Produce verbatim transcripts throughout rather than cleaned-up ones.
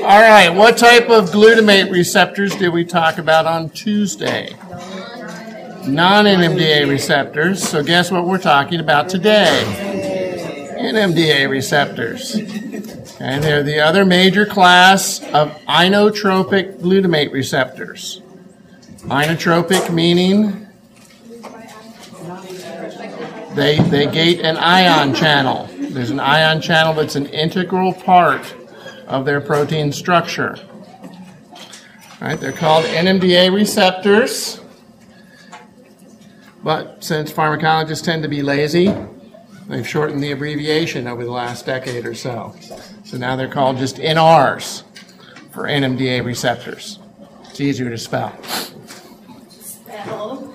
All right, what type of glutamate receptors did we talk about on Tuesday? Non-N M D A receptors. So guess what we're talking about today? N M D A receptors. And they're the other major class of inotropic glutamate receptors. Inotropic meaning they, they gate an ion channel. There's an ion channel that's an integral part of their protein structure. All right, they're called N M D A receptors. But since pharmacologists tend to be lazy, they've shortened the abbreviation over the last decade or so. So now they're called just N Rs for N M D A receptors. It's easier to spell. Spell.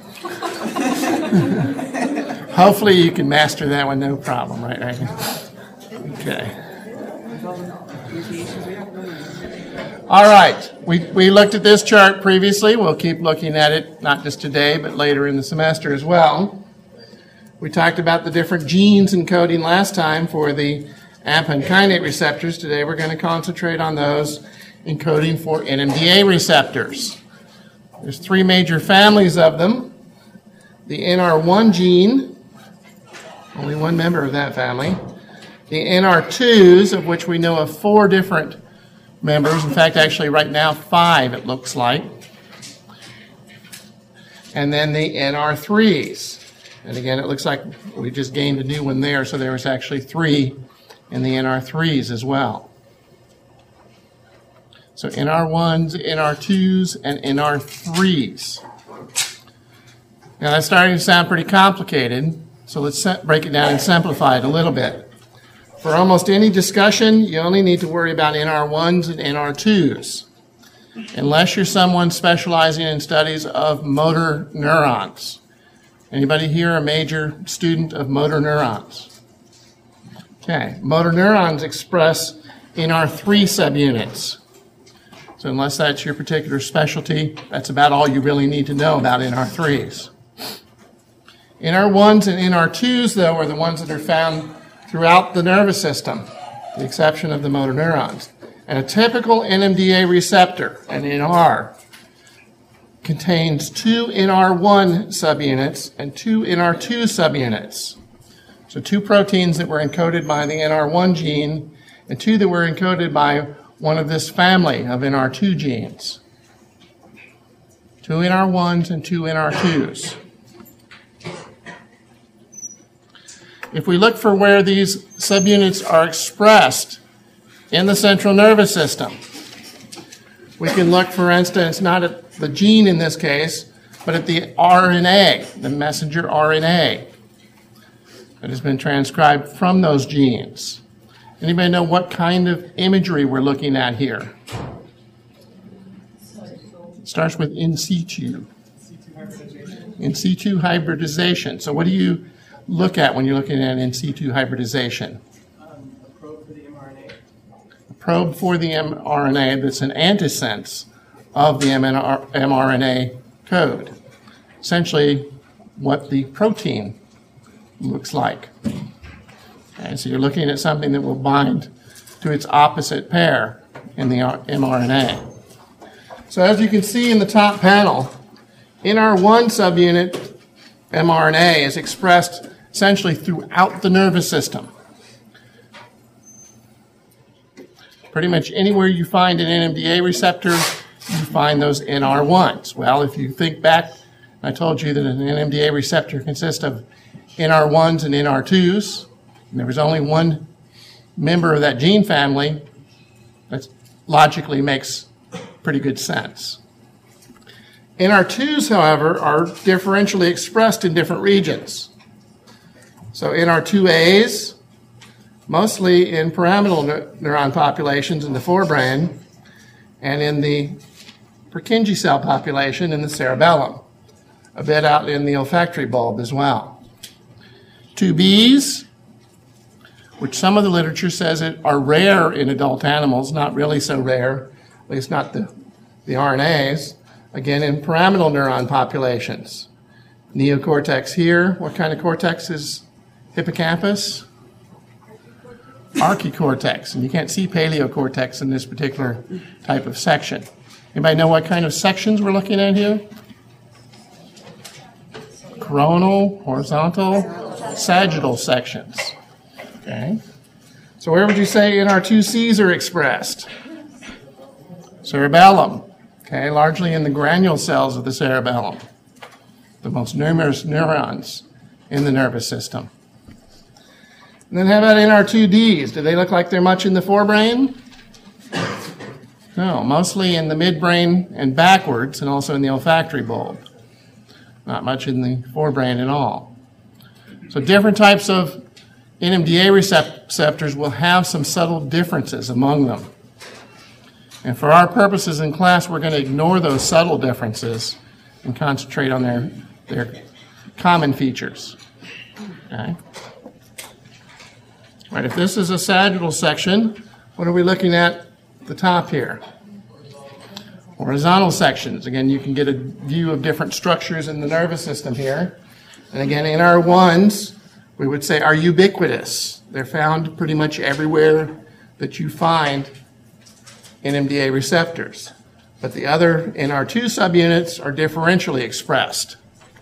Hopefully you can master that one, no problem, right? right? Okay. All right. We, we looked at this chart previously. We'll keep looking at it, not just today, but later in the semester as well. We talked about the different genes encoding last time for the A M P and kainate receptors. Today we're going to concentrate on those encoding for N M D A receptors. There's three major families of them. The N R one gene, only one member of that family. The N R twos, of which we know of four different members. In fact, actually right now five it looks like. And then the N R threes. And again, it looks like we just gained a new one there, so there was actually three in the N R threes as well. So N R ones, N R twos, and N R threes. Now that's starting to sound pretty complicated, so let's break it down and simplify it a little bit. For almost any discussion, you only need to worry about N R ones and N R twos, unless you're someone specializing in studies of motor neurons. Anybody here a major student of motor neurons? Okay, motor neurons express N R three subunits. So unless that's your particular specialty, that's about all you really need to know about N R threes. N R ones and N R twos, though, are the ones that are found throughout the nervous system, with the exception of the motor neurons. And a typical N M D A receptor, an N R, contains two N R one subunits and two N R two subunits. So two proteins that were encoded by the N R one gene and two that were encoded by one of this family of N R two genes. Two N R ones and two N R twos. If we look for where these subunits are expressed in the central nervous system, we can look, for instance, not at the gene in this case, but at the R N A, the messenger R N A that has been transcribed from those genes. Anybody know what kind of imagery we're looking at here? It starts with in situ. In situ hybridization. So what do you look at when you're looking at in situ hybridization? Um, a probe for the mRNA. A probe for the mRNA that's an antisense of the mRNA code. Essentially what the protein looks like. Okay, so you're looking at something that will bind to its opposite pair in the mRNA. So as you can see in the top panel, N R one subunit mRNA is expressed essentially throughout the nervous system. Pretty much anywhere you find an N M D A receptor, you find those N R ones. Well, if you think back, I told you that an N M D A receptor consists of N R ones and N R twos, and there was only one member of that gene family. That logically makes pretty good sense. N R twos, however, are differentially expressed in different regions. So N R two A's, mostly in pyramidal neuron populations in the forebrain, and in the Purkinje cell population in the cerebellum, a bit out in the olfactory bulb as well. two B's, which some of the literature says it are rare in adult animals, not really so rare, at least not the, the R N As, again in pyramidal neuron populations. Neocortex here. What kind of cortex is hippocampus? archicortex, and you can't see paleocortex in this particular type of section. Anybody know what kind of sections we're looking at here? Coronal, horizontal, sagittal sections. Okay. So where would you say N R two Cs are expressed? Cerebellum. Okay, largely in the granule cells of the cerebellum, the most numerous neurons in the nervous system. And then how about N R two Ds? Do they look like they're much in the forebrain? No, mostly in the midbrain and backwards, and also in the olfactory bulb. Not much in the forebrain at all. So different types of N M D A receptors will have some subtle differences among them. And for our purposes in class, we're going to ignore those subtle differences and concentrate on their, their common features. Okay? Right, if this is a sagittal section, what are we looking at at the top here? Horizontal sections. Again, you can get a view of different structures in the nervous system here. And again, N R ones, we would say are ubiquitous. They're found pretty much everywhere that you find N M D A receptors. But the other N R two subunits are differentially expressed.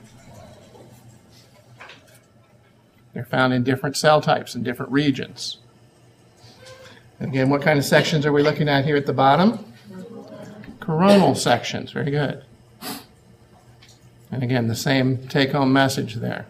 They're found in different cell types in different regions. And again, what kind of sections are we looking at here at the bottom? Coronal sections. Very good. And again, the same take-home message there.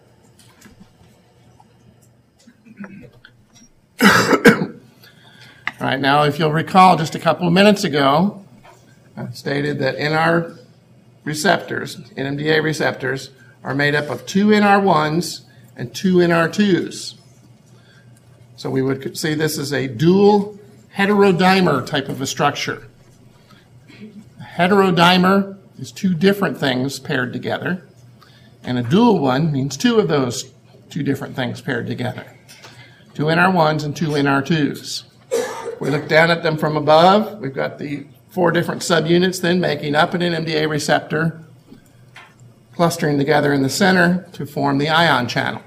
All right, now if you'll recall just a couple of minutes ago, I stated that N R receptors, N M D A receptors, are made up of two N R ones and two N R twos. So we would see this as a dual heterodimer type of a structure. A heterodimer is two different things paired together, and a dual one means two of those two different things paired together. Two N R ones and two N R twos. If we look down at them from above, we've got the four different subunits then making up an N M D A receptor, clustering together in the center to form the ion channel.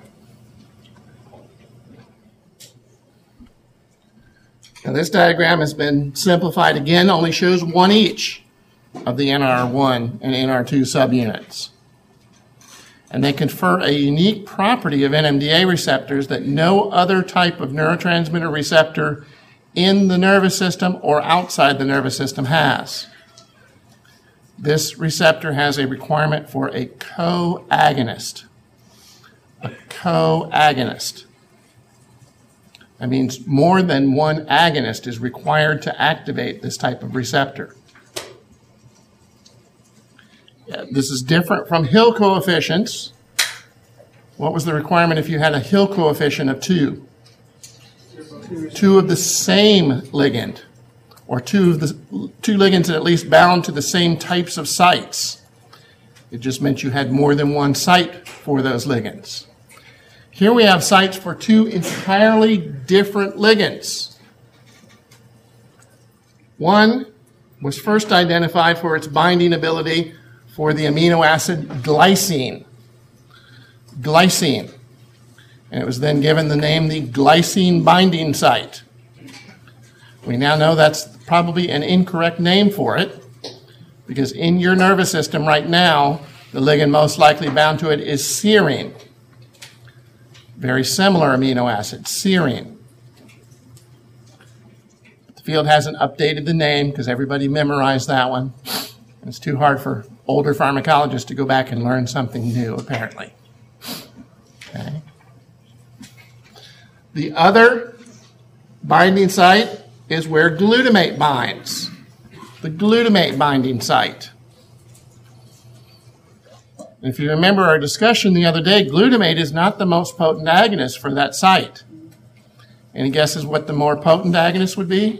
Now this diagram has been simplified again, only shows one each of the N R one and N R two subunits. And they confer a unique property of N M D A receptors that no other type of neurotransmitter receptor in the nervous system or outside the nervous system has. This receptor has a requirement for a co-agonist. A co-agonist. That means more than one agonist is required to activate this type of receptor. This is different from Hill coefficients. What was the requirement if you had a Hill coefficient of two? Two of the same ligand, or two of the two ligands that at least bound to the same types of sites. It just meant you had more than one site for those ligands. Here we have sites for two entirely different ligands. One was first identified for its binding ability for the amino acid glycine. Glycine. And it was then given the name the glycine binding site. We now know that's probably an incorrect name for it, because in your nervous system right now, the ligand most likely bound to it is serine. Very similar amino acid, serine. The field hasn't updated the name because everybody memorized that one. It's too hard for older pharmacologists to go back and learn something new, apparently. Okay. The other binding site is where glutamate binds. The glutamate binding site. If you remember our discussion the other day, glutamate is not the most potent agonist for that site. Any guesses what the more potent agonist would be?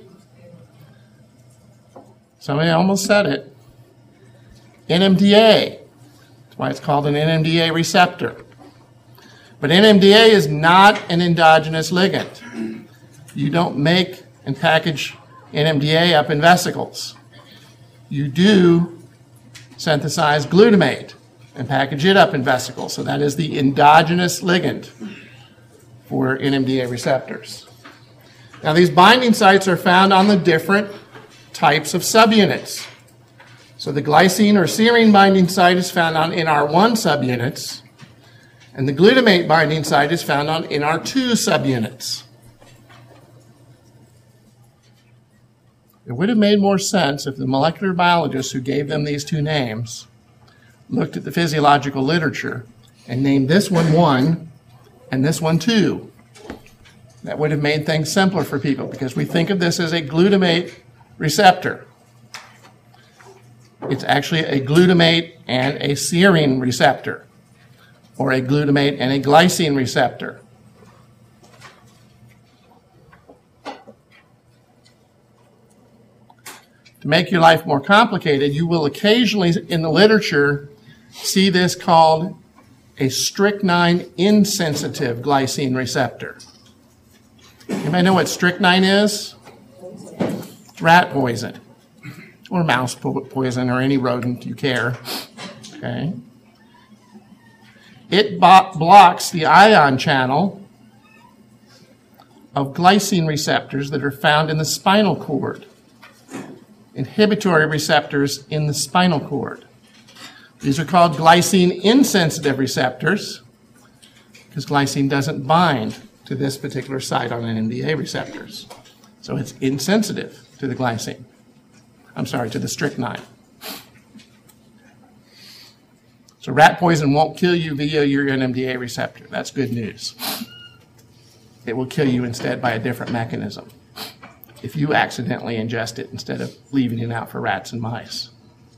Somebody almost said it. N M D A. That's why it's called an N M D A receptor. But N M D A is not an endogenous ligand. You don't make and package N M D A up in vesicles. You do synthesize glutamate and package it up in vesicles. So that is the endogenous ligand for N M D A receptors. Now, these binding sites are found on the different types of subunits. So the glycine or serine binding site is found on N R one subunits, and the glutamate binding site is found on N R two subunits. It would have made more sense if the molecular biologists who gave them these two names looked at the physiological literature and named this one one and this one two. That would have made things simpler for people because we think of this as a glutamate receptor. It's actually a glutamate and a serine receptor, or a glutamate and a glycine receptor. To make your life more complicated, you will occasionally in the literature see this called a strychnine insensitive glycine receptor. Anybody know what strychnine is? It's rat poison, or mouse po- poison, or any rodent you care. Okay. It bo- blocks the ion channel of glycine receptors that are found in the spinal cord, inhibitory receptors in the spinal cord. These are called glycine insensitive receptors because glycine doesn't bind to this particular site on N M D A receptors. So it's insensitive to the glycine. I'm sorry, to the strychnine. So rat poison won't kill you via your N M D A receptor. That's good news. It will kill you instead by a different mechanism if you accidentally ingest it instead of leaving it out for rats and mice.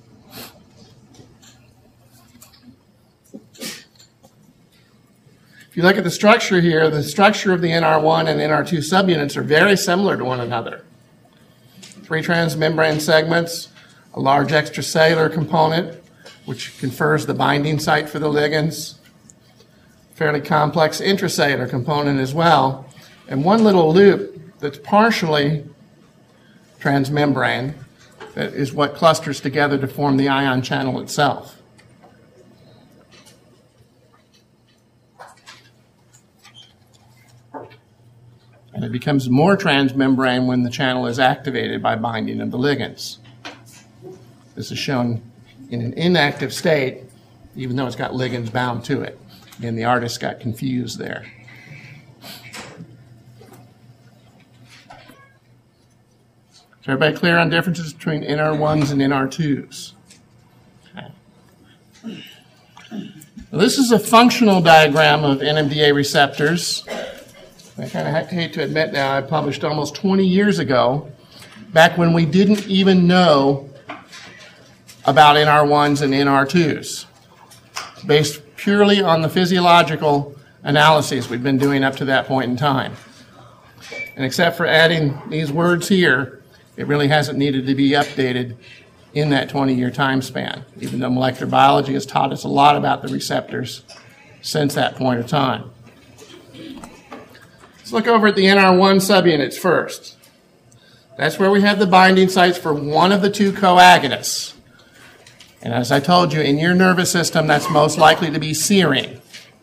If you look at the structure here, the structure of the N R one and N R two subunits are very similar to one another. Three transmembrane segments, a large extracellular component, which confers the binding site for the ligands, fairly complex intracellular component as well, and one little loop that's partially transmembrane that is what clusters together to form the ion channel itself. And it becomes more transmembrane when the channel is activated by binding of the ligands. This is shown in an inactive state, even though it's got ligands bound to it. Again, the artist got confused there. Is everybody clear on differences between N R ones and N R twos? Okay. Now, this is a functional diagram of N M D A receptors. I kind of hate to admit now, I published almost twenty years ago, back when we didn't even know about N R ones and N R twos, based purely on the physiological analyses we've been doing up to that point in time. And except for adding these words here, it really hasn't needed to be updated in that twenty-year time span, even though molecular biology has taught us a lot about the receptors since that point of time. Let's look over at the N R one subunits first. That's where we have the binding sites for one of the two coagonists. And as I told you, in your nervous system, that's most likely to be serine.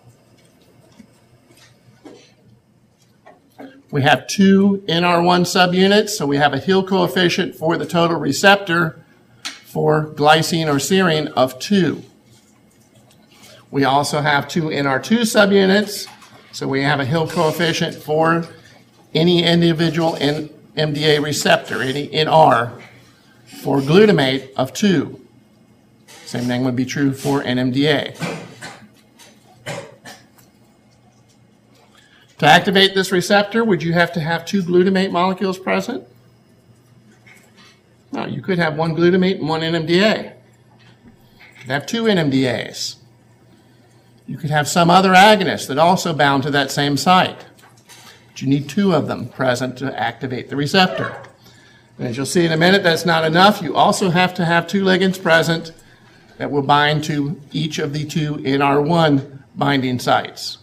We have two N R one subunits, so we have a Hill coefficient for the total receptor for glycine or serine of two. We also have two N R two subunits, so we have a Hill coefficient for any individual N M D A receptor, any N R, for glutamate of two. Same thing would be true for N M D A. To activate this receptor, would you have to have two glutamate molecules present? No, you could have one glutamate and one N M D A. You could have two N M D As. You could have some other agonist that also bound to that same site. But you need two of them present to activate the receptor. And as you'll see in a minute, that's not enough. You also have to have two ligands present that will bind to each of the two N R one binding sites.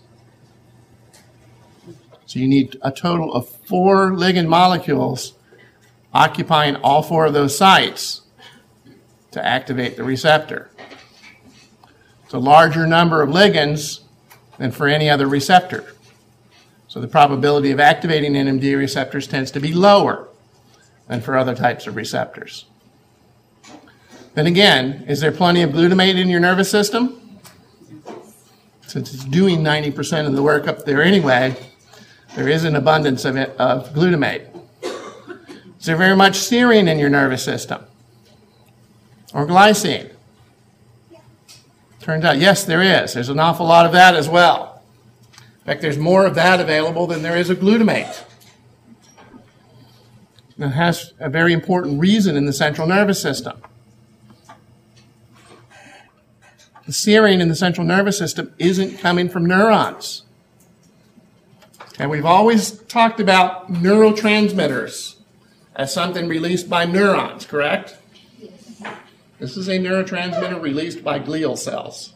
So you need a total of four ligand molecules occupying all four of those sites to activate the receptor. It's a larger number of ligands than for any other receptor. So the probability of activating N M D A receptors tends to be lower than for other types of receptors. Then again, is there plenty of glutamate in your nervous system? Since it's doing ninety percent of the work up there anyway, there is an abundance of, it, of glutamate. Is there very much serine in your nervous system? Or glycine? Turns out, yes, there is. There's an awful lot of that as well. In fact, there's more of that available than there is of glutamate. That has a very important reason in the central nervous system. The serine in the central nervous system isn't coming from neurons. And we've always talked about neurotransmitters as something released by neurons, correct? This is a neurotransmitter released by glial cells.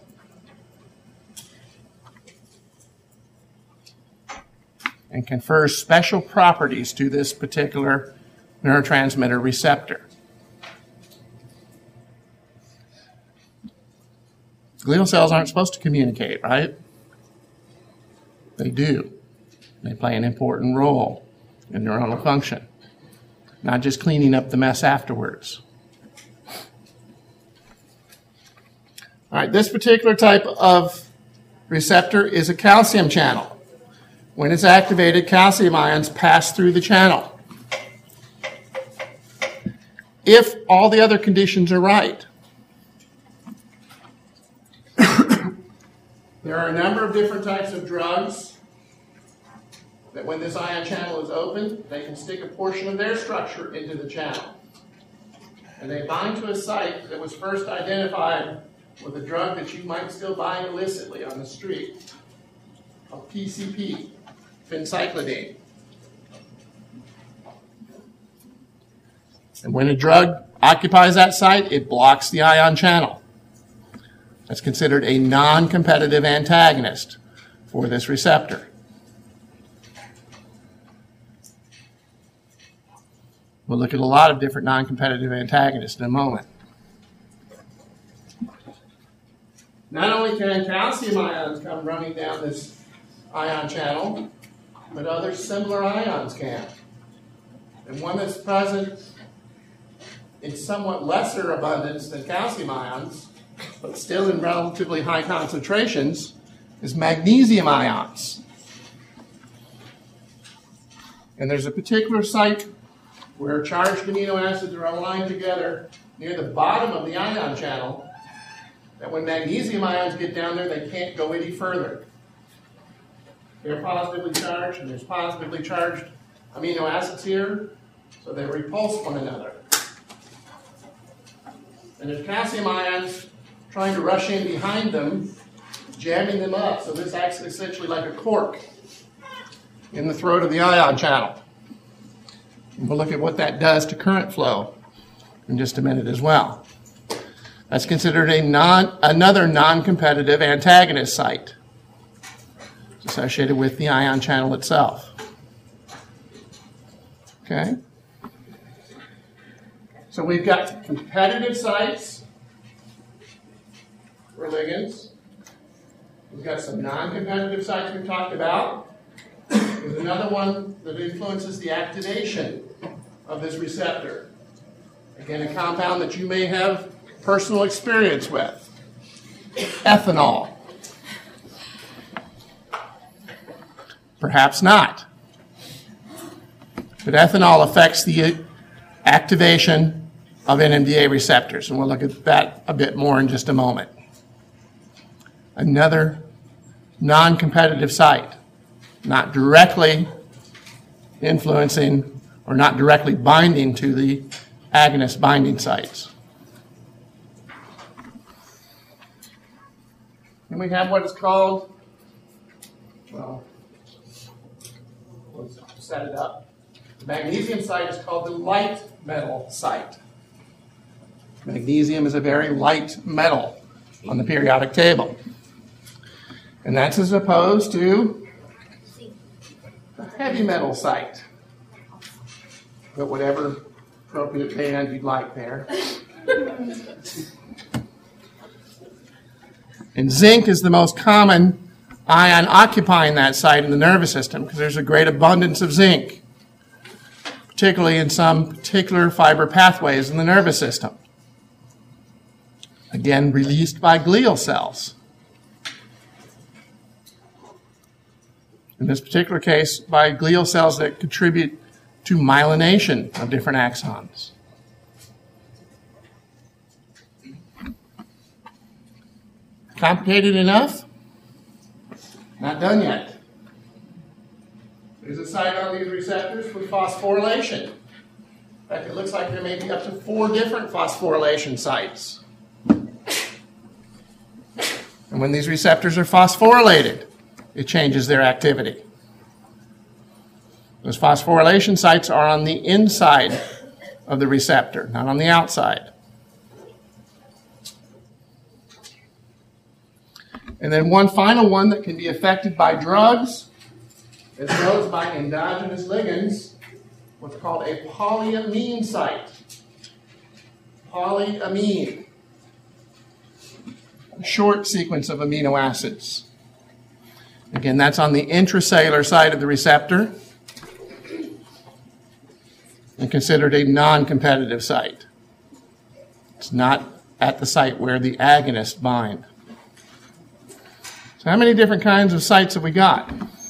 And confers special properties to this particular neurotransmitter receptor. Glial cells aren't supposed to communicate, right? They do. They play an important role in neuronal function, not just cleaning up the mess afterwards. All right, this particular type of receptor is a calcium channel. When it's activated, calcium ions pass through the channel. If all the other conditions are right. There are a number of different types of drugs that when this ion channel is open, they can stick a portion of their structure into the channel. And they bind to a site that was first identified with a drug that you might still buy illicitly on the street, a P C P, phencyclidine. And when a drug occupies that site, it blocks the ion channel. That's considered a non-competitive antagonist for this receptor. We'll look at a lot of different non-competitive antagonists in a moment. Not only can calcium ions come running down this ion channel, but other similar ions can. And one that's present in somewhat lesser abundance than calcium ions, but still in relatively high concentrations, is magnesium ions. And there's a particular site where charged amino acids are aligned together near the bottom of the ion channel, that when magnesium ions get down there, they can't go any further. They're positively charged, and there's positively charged amino acids here, so they repulse one another. And there's calcium ions trying to rush in behind them, jamming them up. So this acts essentially like a cork in the throat of the ion channel. And we'll look at what that does to current flow in just a minute as well. That's considered a non, another non-competitive antagonist site. It's associated with the ion channel itself. Okay? So we've got competitive sites for ligands. We've got some non-competitive sites we've talked about. There's another one that influences the activation of this receptor. Again, a compound that you may have personal experience with. Ethanol. Perhaps not. But ethanol affects the activation of N M D A receptors, and we'll look at that a bit more in just a moment. Another non-competitive site, not directly influencing or not directly binding to the agonist binding sites. And we have what is called, well, let's set it up. The magnesium site is called the light metal site. Magnesium is a very light metal on the periodic table. And that's as opposed to the heavy metal site. But whatever appropriate band you'd like there. And zinc is the most common ion occupying that site in the nervous system because there's a great abundance of zinc, particularly in some particular fiber pathways in the nervous system. Again, released by glial cells. In this particular case, by glial cells that contribute to myelination of different axons. Complicated enough? Not done yet. There's a site on these receptors for phosphorylation. In fact, it looks like there may be up to four different phosphorylation sites. And when these receptors are phosphorylated, it changes their activity. Those phosphorylation sites are on the inside of the receptor, not on the outside. And then one final one that can be affected by drugs, as well as by endogenous ligands, what's called a polyamine site. Polyamine. A short sequence of amino acids. Again, that's on the intracellular side of the receptor and considered a non-competitive site. It's not at the site where the agonists bind. So how many different kinds of sites have we got?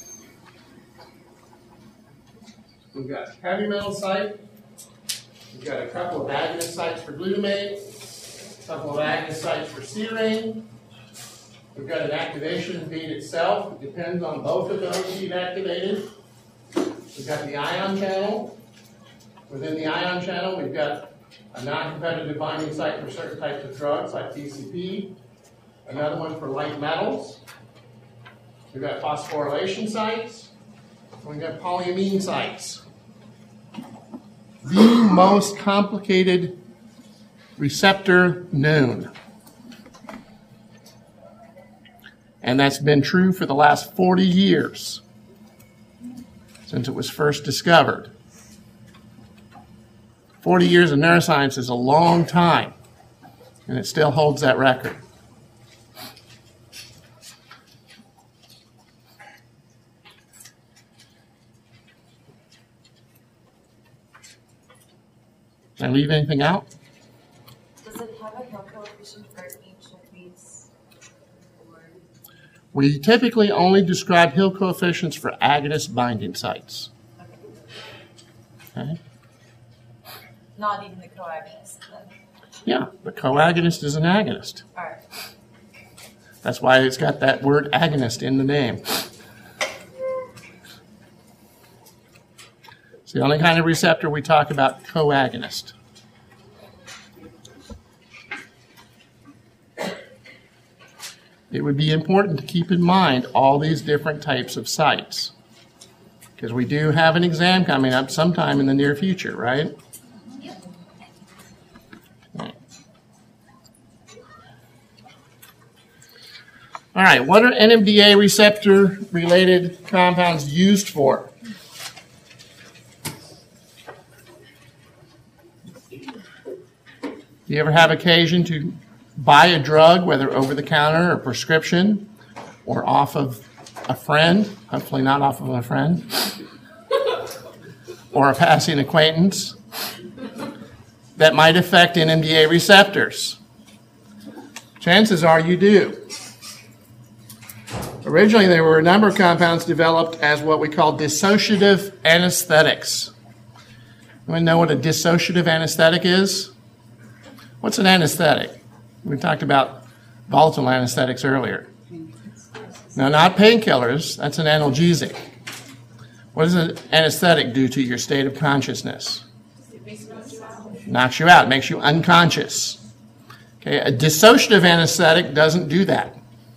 We've got heavy metal site. We've got a couple of agonist sites for glutamate, a couple of agonist sites for serine. We've got an activation feed itself. It depends on both of those being activated. We've got the ion channel. Within the ion channel, we've got a non-competitive binding site for certain types of drugs like T C P, another one for light metals. We've got phosphorylation sites, and we've got polyamine sites. The most complicated receptor known. And that's been true for the last forty years, since it was first discovered. forty years of neuroscience is a long time, and it still holds that record. Did I leave anything out? Does it have a Hill coefficient for each of these? Or... We typically only describe Hill coefficients for agonist binding sites. Okay? Not even the coagonist, then? Yeah, the coagonist is an agonist. All right. That's why it's got that word agonist in the name. It's the only kind of receptor we talk about coagonist. It would be important to keep in mind all these different types of sites, because we do have an exam coming up sometime in the near future, right? All right, what are N M D A receptor-related compounds used for? Do you ever have occasion to buy a drug, whether over-the-counter or prescription, or off of a friend, hopefully not off of a friend, or a passing acquaintance, that might affect N M D A receptors? Chances are you do. Originally, there were a number of compounds developed as what we call dissociative anesthetics. Anyone know what a dissociative anesthetic is? What's an anesthetic? We talked about volatile anesthetics earlier. No, not painkillers. That's an analgesic. What does an anesthetic do to your state of consciousness? Knocks you out, makes you unconscious. Okay, a dissociative anesthetic doesn't do that.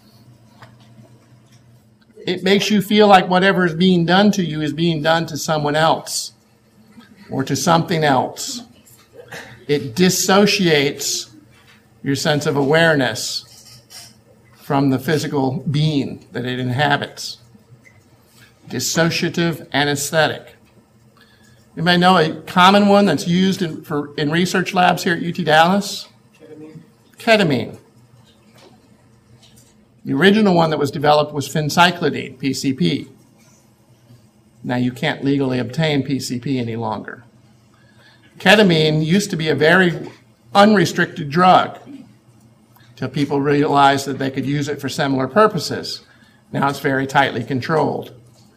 It makes you feel like whatever is being done to you is being done to someone else or to something else. It dissociates your sense of awareness from the physical being that it inhabits. Dissociative anesthetic. You may know a common one that's used in, for, in research labs here at U T Dallas? Ketamine. Ketamine. The original one that was developed was phencyclidine, P C P. Now you can't legally obtain P C P any longer. Ketamine used to be a very unrestricted drug until people realized that they could use it for similar purposes. Now it's very tightly controlled.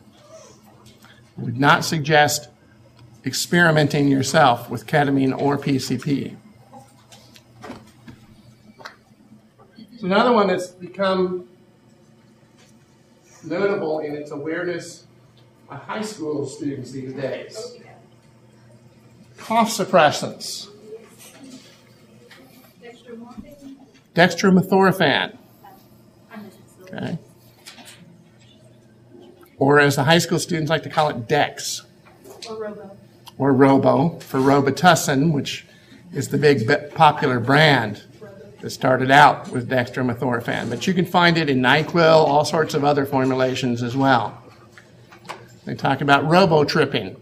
I would not suggest experimenting yourself with ketamine or P C P. So another one that's become notable in its awareness by high school students these days. Cough suppressants. Dextromethorphan. Okay. Or as the high school students like to call it, Dex. Or Robo. Or Robo, for Robitussin, which is the big popular brand that started out with dextromethorphan. But you can find it in NyQuil, all sorts of other formulations as well. They talk about robo-tripping.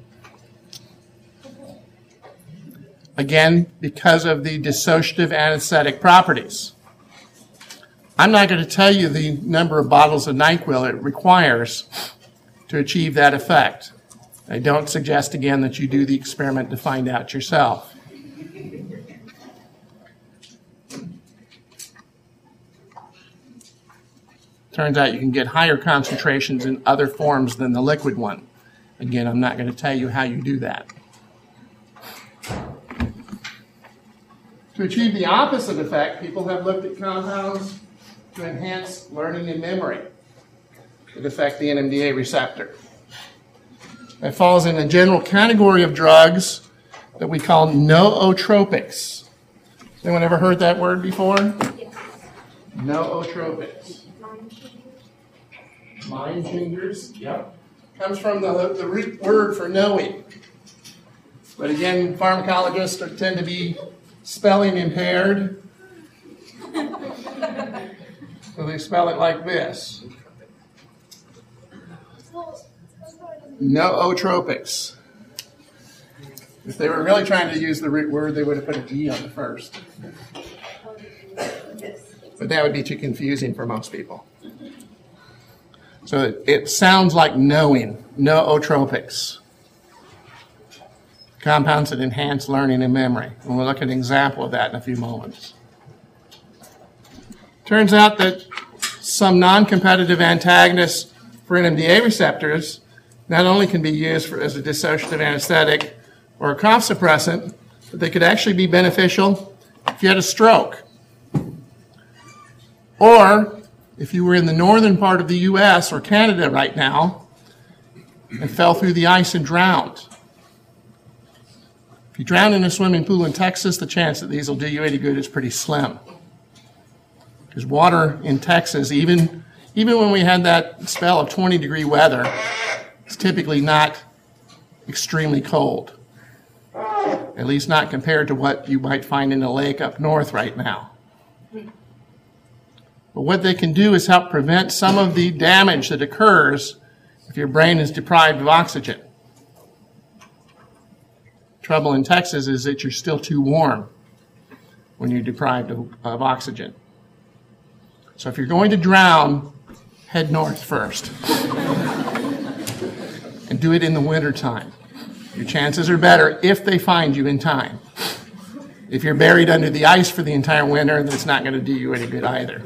Again, because of the dissociative anesthetic properties. I'm not going to tell you the number of bottles of NyQuil it requires to achieve that effect. I don't suggest, again, that you do the experiment to find out yourself. Turns out you can get higher concentrations in other forms than the liquid one. Again, I'm not going to tell you how you do that. To achieve the opposite effect, people have looked at compounds to enhance learning and memory that affect the N M D A receptor. It falls in a general category of drugs that we call nootropics. Anyone ever heard that word before? Yes. Nootropics. Mind changers. Yep. Comes from the, the root word for knowing. But again, pharmacologists are, tend to be spelling impaired. So they spell it like this. Nootropics. If they were really trying to use the root word, they would have put a G on the first. But that would be too confusing for most people. So it, it sounds like knowing, nootropics. Compounds that enhance learning and memory. And we'll look at an example of that in a few moments. Turns out that some non-competitive antagonists for N M D A receptors not only can be used for, as a dissociative anesthetic or a cough suppressant, but they could actually be beneficial if you had a stroke. Or if you were in the northern part of the U S or Canada right now and fell through the ice and drowned. If you drown in a swimming pool in Texas, the chance that these will do you any good is pretty slim. Because water in Texas, even, even when we had that spell of twenty degree weather, it's typically not extremely cold. At least not compared to what you might find in a lake up north right now. But what they can do is help prevent some of the damage that occurs if your brain is deprived of oxygen. Trouble in Texas is that you're still too warm when you're deprived of, of oxygen. So if you're going to drown, head north first. And do it in the wintertime. Your chances are better if they find you in time. If you're buried under the ice for the entire winter, then it's not going to do you any good either.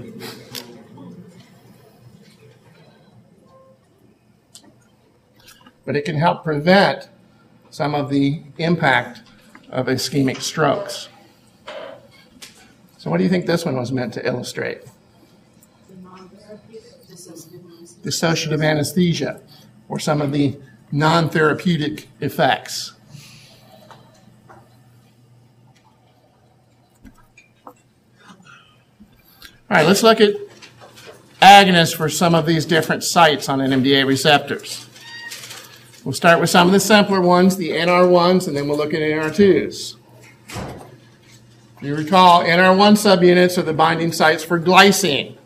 But it can help prevent some of the impact of ischemic strokes. So what do you think this one was meant to illustrate? Dissociative anesthesia, or some of the non-therapeutic effects. All right, let's look at agonists for some of these different sites on N M D A receptors. We'll start with some of the simpler ones, the N R ones, and then we'll look at N R twos. If you recall, N R one subunits are the binding sites for glycine.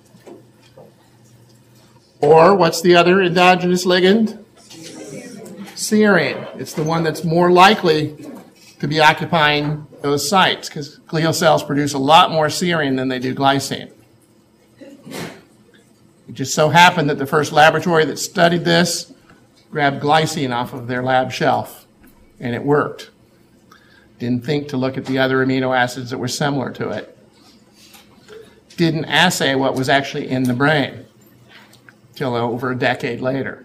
Or what's the other endogenous ligand? Serine. It's the one that's more likely to be occupying those sites because glial cells produce a lot more serine than they do glycine. It just so happened that the first laboratory that studied this grabbed glycine off of their lab shelf, and it worked. Didn't think to look at the other amino acids that were similar to it. Didn't assay what was actually in the brain till over a decade later.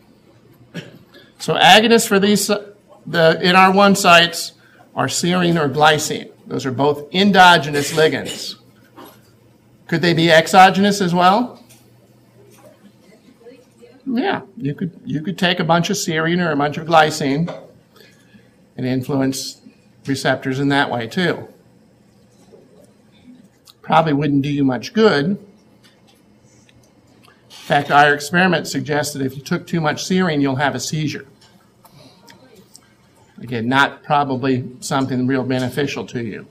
So agonists for these, the N R one sites are serine or glycine. Those are both endogenous ligands. Could they be exogenous as well? Yeah, you could, you could take a bunch of serine or a bunch of glycine and influence receptors in that way too. Probably wouldn't do you much good. In fact, our experiment suggests that if you took too much serine, you'll have a seizure. Again, not probably something real beneficial to you.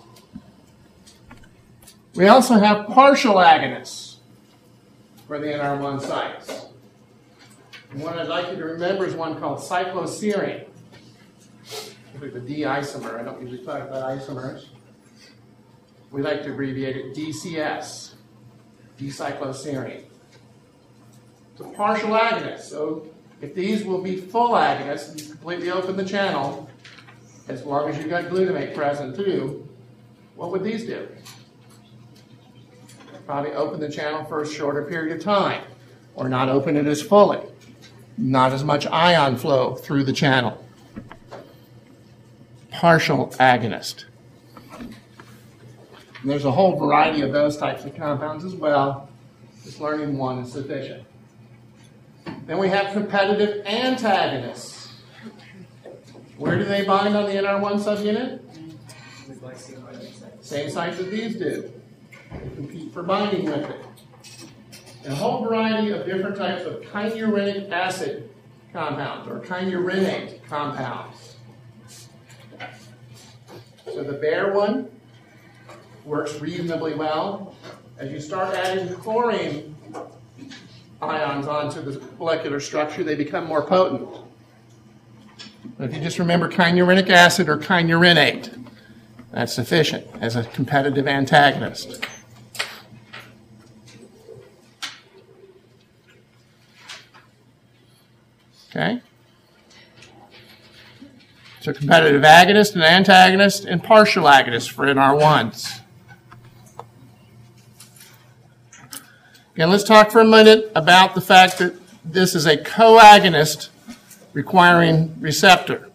We also have partial agonists for the N R one sites. And one I'd like you to remember is one called cycloserine. The D isomer. I don't usually talk about isomers. We like to abbreviate it D C S, D-cycloserine. It's a partial agonist. So if these will be full agonists, you completely open the channel, as long as you've got glutamate present too, what would these do? Probably open the channel for a shorter period of time, or not open it as fully. Not as much ion flow through the channel. Partial agonist. And there's a whole variety of those types of compounds as well. Just learning one is sufficient. Then we have competitive antagonists. Where do they bind on the N R one subunit? Same sites that these do. They compete for binding with it. And a whole variety of different types of kynurenic acid compounds or kynurenate compounds. So the Bayer one works reasonably well. As you start adding chlorine ions onto the molecular structure, they become more potent. But if you just remember kynurenic acid or kynurenate, that's sufficient as a competitive antagonist. Okay? So competitive agonist and antagonist and partial agonist for N R ones. Again, let's talk for a minute about the fact that this is a coagonist requiring receptor.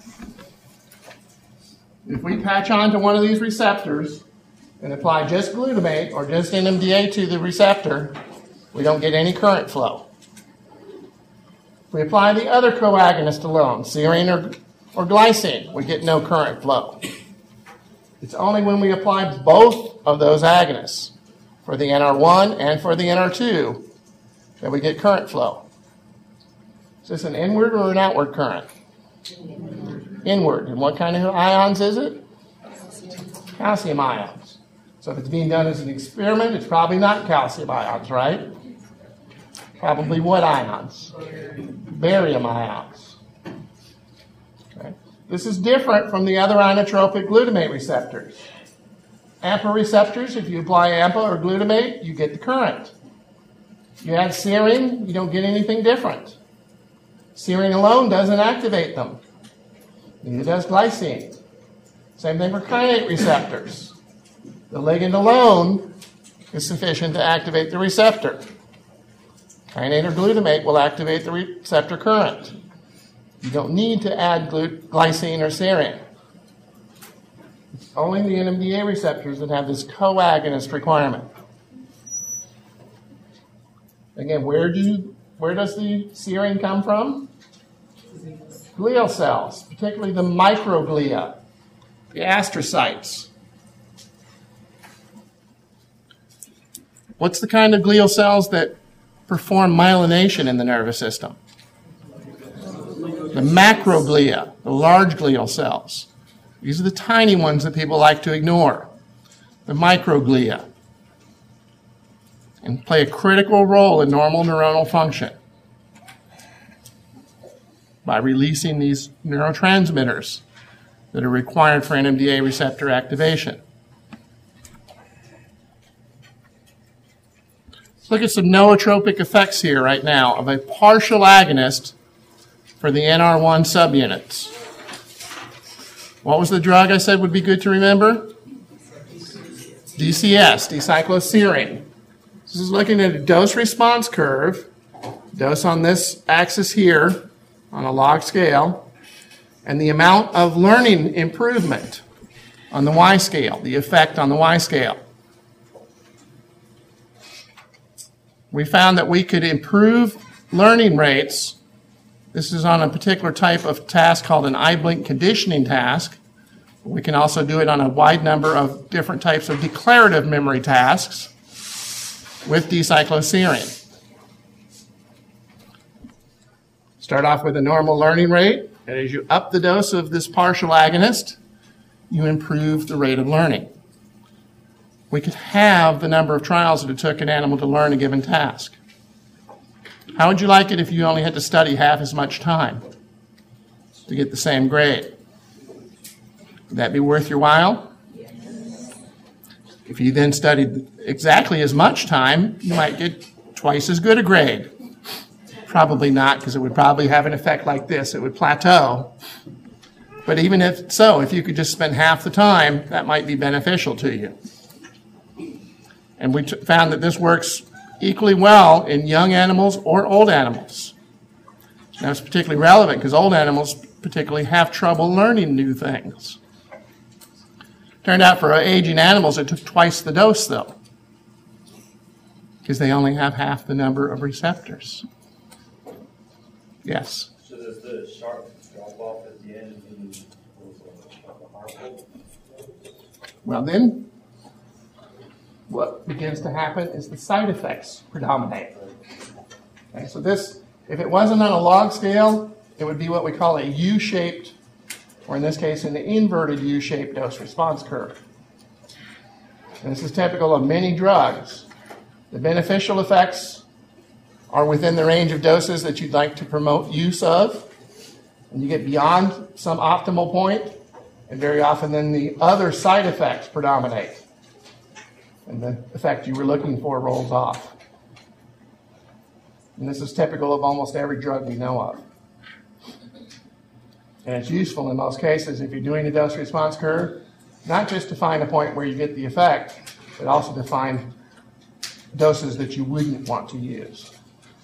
If we patch onto one of these receptors and apply just glutamate or just N M D A to the receptor, we don't get any current flow. If we apply the other coagonist alone, serine or, or glycine, we get no current flow. It's only when we apply both of those agonists, for the N R one and for the N R two, that we get current flow. Is this an inward or an outward current? Inward. And what kind of ions is it? Calcium ions. So if it's being done as an experiment, it's probably not calcium ions, right? Probably what ions? Barium ions. Okay. This is different from the other inotropic glutamate receptors. AMPA receptors, if you apply AMPA or glutamate, you get the current. You add serine, you don't get anything different. Serine alone doesn't activate them. Neither does glycine. Same thing for kainate receptors. The ligand alone is sufficient to activate the receptor. Kainate or glutamate will activate the receptor current. You don't need to add glu- glycine or serine. It's only the N M D A receptors that have this coagonist requirement. Again, where do where does the serine come from? Glial cells, particularly the microglia, the astrocytes. What's the kind of glial cells that perform myelination in the nervous system? The macroglia, the large glial cells. These are the tiny ones that people like to ignore, the microglia, and play a critical role in normal neuronal function by releasing these neurotransmitters that are required for N M D A receptor activation. Let's look at some nootropic effects here right now of a partial agonist for the N R one subunits. What was the drug I said would be good to remember? D C S, D-cycloserine. This is looking at a dose-response curve, dose on this axis here on a log scale, and the amount of learning improvement on the Y scale, the effect on the Y scale. We found that we could improve learning rates. This is on a particular type of task called an eye blink conditioning task. We can also do it on a wide number of different types of declarative memory tasks with D-cycloserine. Start off with a normal learning rate, and as you up the dose of this partial agonist, you improve the rate of learning. We could have the number of trials that it took an animal to learn a given task. How would you like it if you only had to study half as much time to get the same grade? Would that be worth your while? If you then studied exactly as much time, you might get twice as good a grade. Probably not, because it would probably have an effect like this. It would plateau. But even if so, if you could just spend half the time, that might be beneficial to you. And we t- found that this works equally well in young animals or old animals. Now, it's particularly relevant because old animals particularly have trouble learning new things. Turned out for aging animals, it took twice the dose, though, because they only have half the number of receptors. Yes? So does the sharp drop off at the end and harmful? Well, then, what begins to happen is the side effects predominate. Okay, so this, if it wasn't on a log scale, it would be what we call a U-shaped, or in this case, an inverted U-shaped dose-response curve. And this is typical of many drugs. The beneficial effects are within the range of doses that you'd like to promote use of. And you get beyond some optimal point, and very often then the other side effects predominate. And the effect you were looking for rolls off. And this is typical of almost every drug we know of. And it's useful in most cases if you're doing a dose-response curve, not just to find a point where you get the effect, but also to find doses that you wouldn't want to use.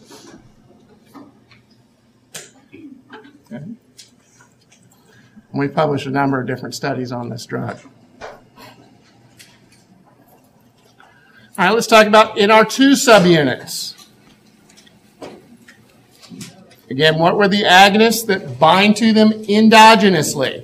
Okay. We've published a number of different studies on this drug. All right, let's talk about N R two subunits. Again, what were the agonists that bind to them endogenously?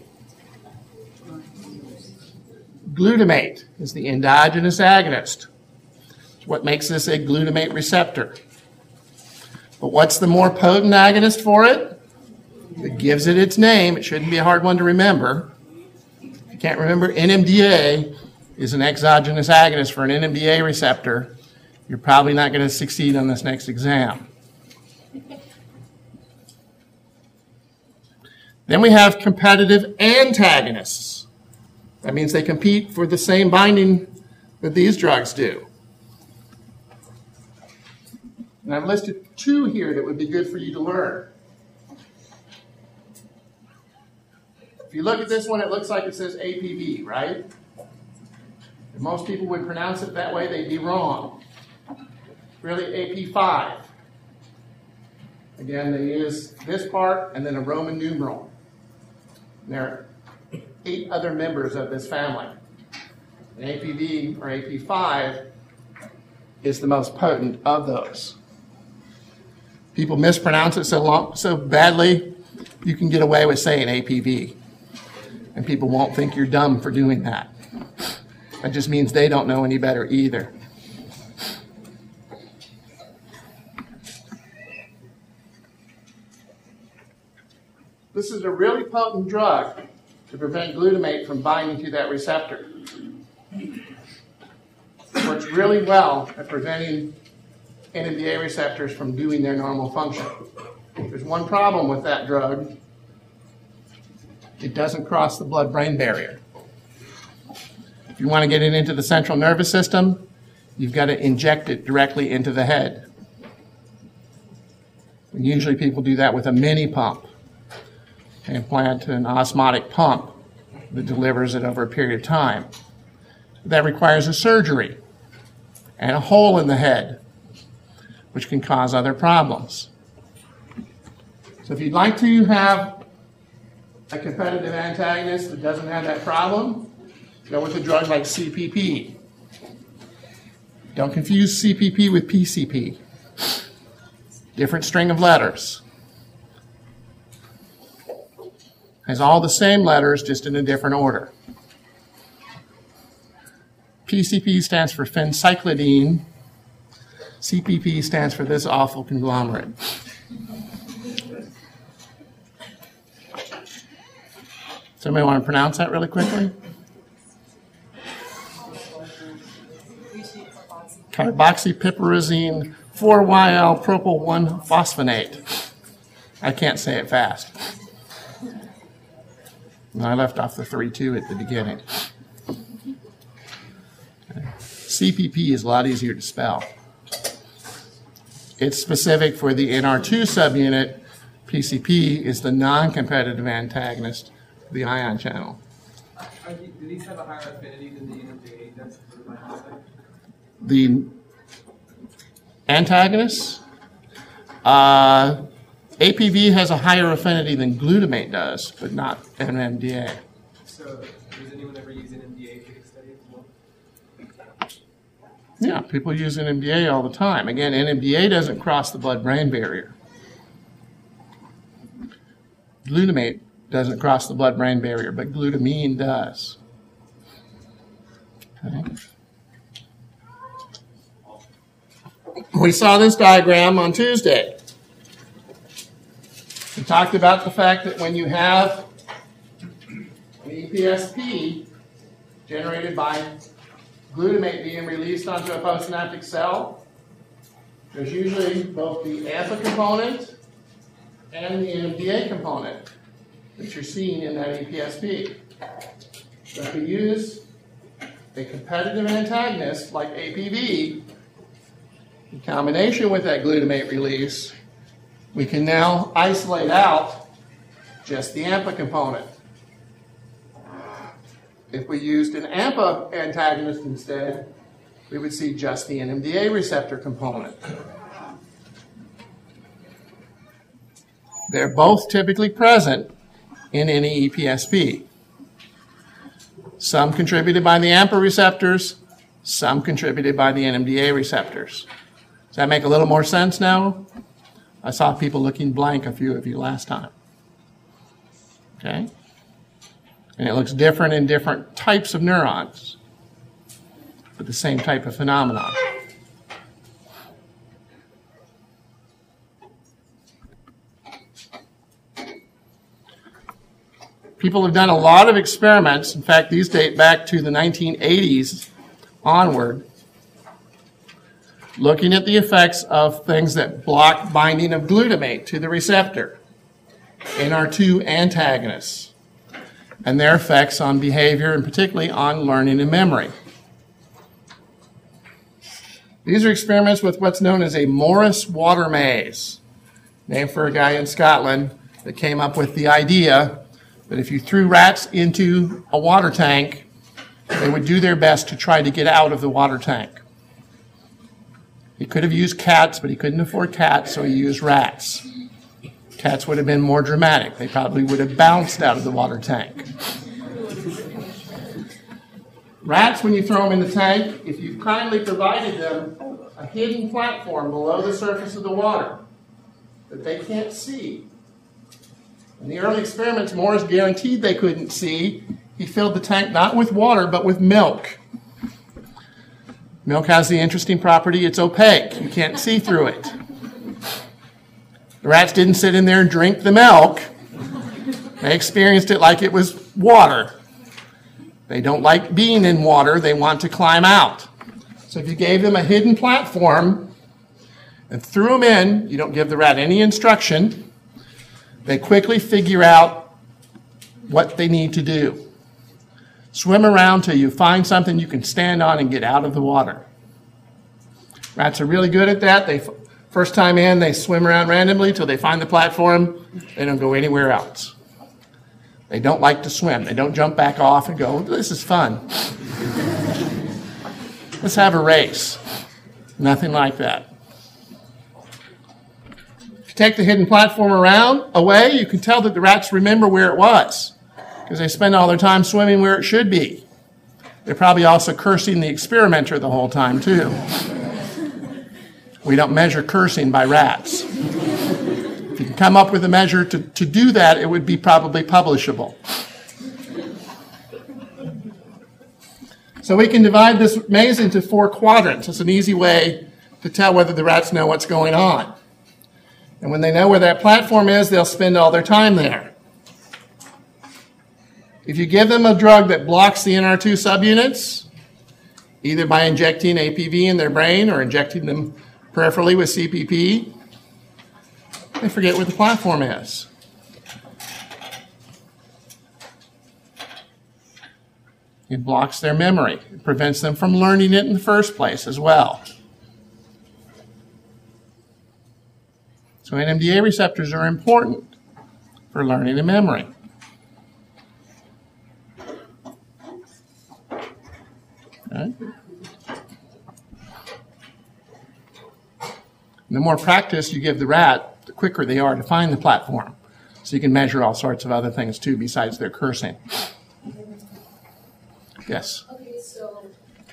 Glutamate is the endogenous agonist. It's what makes this a glutamate receptor. But what's the more potent agonist for it? It gives it its name. It shouldn't be a hard one to remember. If you can't remember, N M D A is an exogenous agonist for an N M D A receptor. You're probably not going to succeed on this next exam. Then we have competitive antagonists. That means they compete for the same binding that these drugs do. And I've listed two here that would be good for you to learn. If you look at this one, it looks like it says A P V, right? If most people would pronounce it that way, they'd be wrong. It's really A P five. Again, they use this part and then a Roman numeral. There are eight other members of this family. And A P V, or A P five, is the most potent of those. People mispronounce it so long, so badly, you can get away with saying A P V. And people won't think you're dumb for doing that. That just means they don't know any better either. This is a really potent drug to prevent glutamate from binding to that receptor. It works really well at preventing N M D A receptors from doing their normal function. There's one problem with that drug. It doesn't cross the blood-brain barrier. If you want to get it into the central nervous system, you've got to inject it directly into the head. And usually people do that with a mini pump. They implant an osmotic pump that delivers it over a period of time. That requires a surgery and a hole in the head, which can cause other problems. So if you'd like to have a competitive antagonist that doesn't have that problem, go with a drug like C P P. Don't confuse C P P with P C P. Different string of letters. Has all the same letters, just in a different order. P C P stands for phencyclidine. C P P stands for this awful conglomerate. Somebody want to pronounce that really quickly? Carboxypiperazine four Y L propyl one phosphonate. I can't say it fast. I left off the three two at the beginning. C P P is a lot easier to spell. It's specific for the N R two subunit. P C P is the non-competitive antagonist of the ion channel. Are the, do these have a higher affinity than the N M D A does for the biologic? The antagonists, uh, A P V has a higher affinity than glutamate does, but not N M D A. So does anyone ever use N M D A for this study as well? Yeah, people use N M D A all the time. Again, N M D A doesn't cross the blood-brain barrier. Glutamate doesn't cross the blood-brain barrier, but glutamine does. Okay. We saw this diagram on Tuesday. We talked about the fact that when you have an E P S P generated by glutamate being released onto a postsynaptic cell, there's usually both the AMPA component and the N M D A component that you're seeing in that E P S P. So if we use a competitive antagonist like A P V, in combination with that glutamate release, we can now isolate out just the AMPA component. If we used an AMPA antagonist instead, we would see just the N M D A receptor component. They're both typically present in any E P S P. Some contributed by the AMPA receptors, some contributed by the N M D A receptors. Does that make a little more sense now? I saw people looking blank, a few of you last time. Okay? And it looks different in different types of neurons, but the same type of phenomenon. People have done a lot of experiments. In fact, these date back to the nineteen eighties onward, looking at the effects of things that block binding of glutamate to the receptor, N R two antagonists, and their effects on behavior and particularly on learning and memory. These are experiments with what's known as a Morris water maze, named for a guy in Scotland that came up with the idea that if you threw rats into a water tank, they would do their best to try to get out of the water tank. He could have used cats, but he couldn't afford cats, so he used rats. Cats would have been more dramatic. They probably would have bounced out of the water tank. Rats, when you throw them in the tank, if you kindly provided them a hidden platform below the surface of the water that they can't see. In the early experiments, Morris guaranteed they couldn't see. He filled the tank not with water, but with milk. Milk has the interesting property it's opaque. You can't see through it. The rats didn't sit in there and drink the milk. They experienced it like it was water. They don't like being in water. They want to climb out. So if you gave them a hidden platform and threw them in, you don't give the rat any instruction, they quickly figure out what they need to do. Swim around till you find something you can stand on and get out of the water. Rats are really good at that. They first time in, they swim around randomly till they find the platform. They don't go anywhere else. They don't like to swim. They don't jump back off and go, this is fun. Let's have a race. Nothing like that. If you take the hidden platform around away, you can tell that the rats remember where it was because they spend all their time swimming where it should be. They're probably also cursing the experimenter the whole time, too. We don't measure cursing by rats. If you can come up with a measure to, to do that, it would be probably publishable. So we can divide this maze into four quadrants. It's an easy way to tell whether the rats know what's going on. And when they know where that platform is, they'll spend all their time there. If you give them a drug that blocks the N R two subunits, either by injecting A P V in their brain or injecting them peripherally with C P P, they forget what the platform is. It blocks their memory. It prevents them from learning it in the first place as well. So N M D A receptors are important for learning and memory. Okay. The more practice you give the rat, the quicker they are to find the platform. So you can measure all sorts of other things too besides their cursing. Yes? Okay, so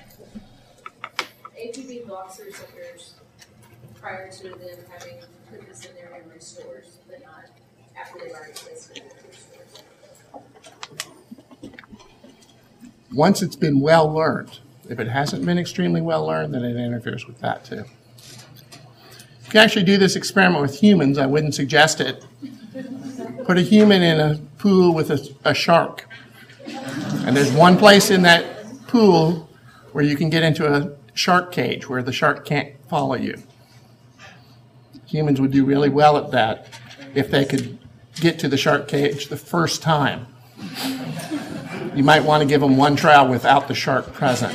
A P V blocks the receptors prior to them having put this in their memory stores, but not after they've already placed it in their stores. Once it's been well learned. If it hasn't been extremely well learned, then it interferes with that too. If you actually do this experiment with humans, I wouldn't suggest it. Put a human in a pool with a, a shark. And there's one place in that pool where you can get into a shark cage where the shark can't follow you. Humans would do really well at that if they could get to the shark cage the first time. You might want to give them one trial without the shark present.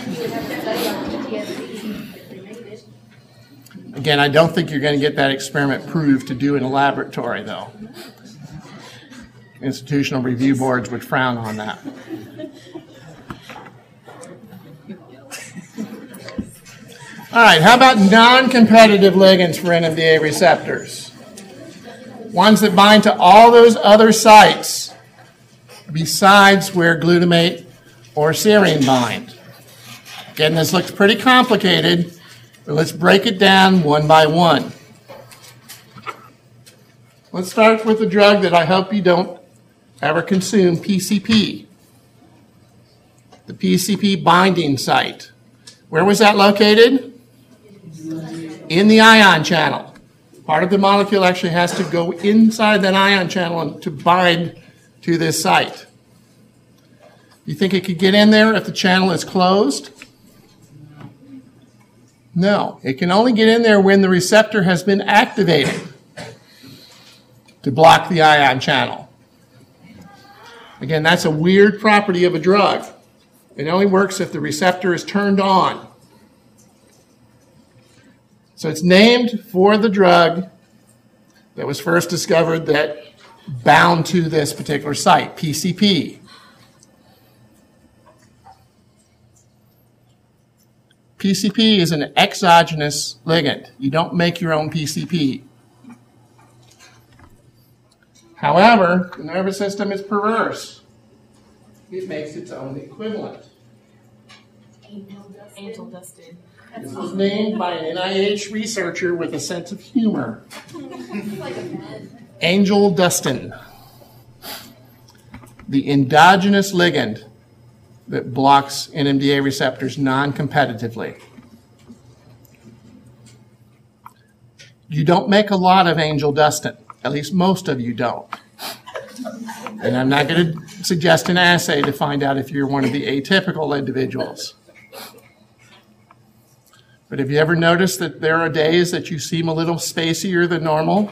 Again, I don't think you're going to get that experiment proved to do in a laboratory, though. Institutional review boards would frown on that. All right, how about non-competitive ligands for N M D A receptors? Ones that bind to all those other sites besides where glutamate or serine bind. Again, this looks pretty complicated, but let's break it down one by one. Let's start with the drug that I hope you don't ever consume, P C P. The P C P binding site. Where was that located? In the ion channel. Part of the molecule actually has to go inside that ion channel to bind to this site. You think it could get in there if the channel is closed? No. It can only get in there when the receptor has been activated to block the ion channel. Again, that's a weird property of a drug. It only works if the receptor is turned on. So it's named for the drug that was first discovered that bound to this particular site, P C P. P C P is an exogenous ligand. You don't make your own P C P. However, the nervous system is perverse. It makes its own equivalent. Angel dusted. This was named by an N I H researcher with a sense of humor. Angel Dustin. The endogenous ligand that blocks N M D A receptors non-competitively. You don't make a lot of Angel Dustin. At least most of you don't. And I'm not going to suggest an assay to find out if you're one of the atypical individuals. But have you ever noticed that there are days that you seem a little spacier than normal?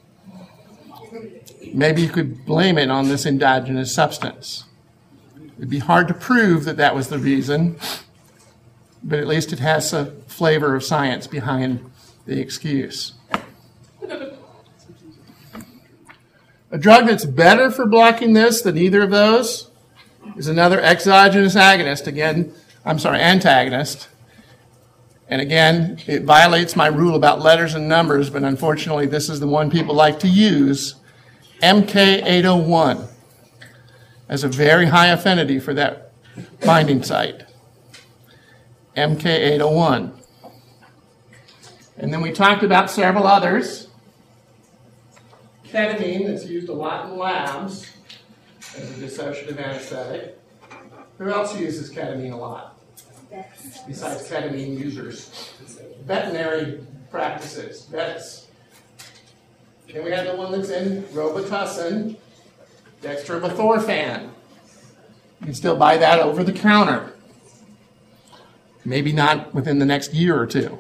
Maybe you could blame it on this endogenous substance. It'd be hard to prove that that was the reason, but at least it has a flavor of science behind the excuse. A drug that's better for blocking this than either of those is another exogenous agonist. Again, I'm sorry, antagonist. And again, it violates my rule about letters and numbers, but unfortunately this is the one people like to use. M K eight oh one has a very high affinity for that binding site. M K eight oh one. And then we talked about several others. Ketamine, that's used a lot in labs as a dissociative anesthetic. Who else uses ketamine a lot? Besides ketamine users. Veterinary practices, vets. Then we have the one that's in Robitussin, dextromethorphan. You can still buy that over the counter. Maybe not within the next year or two.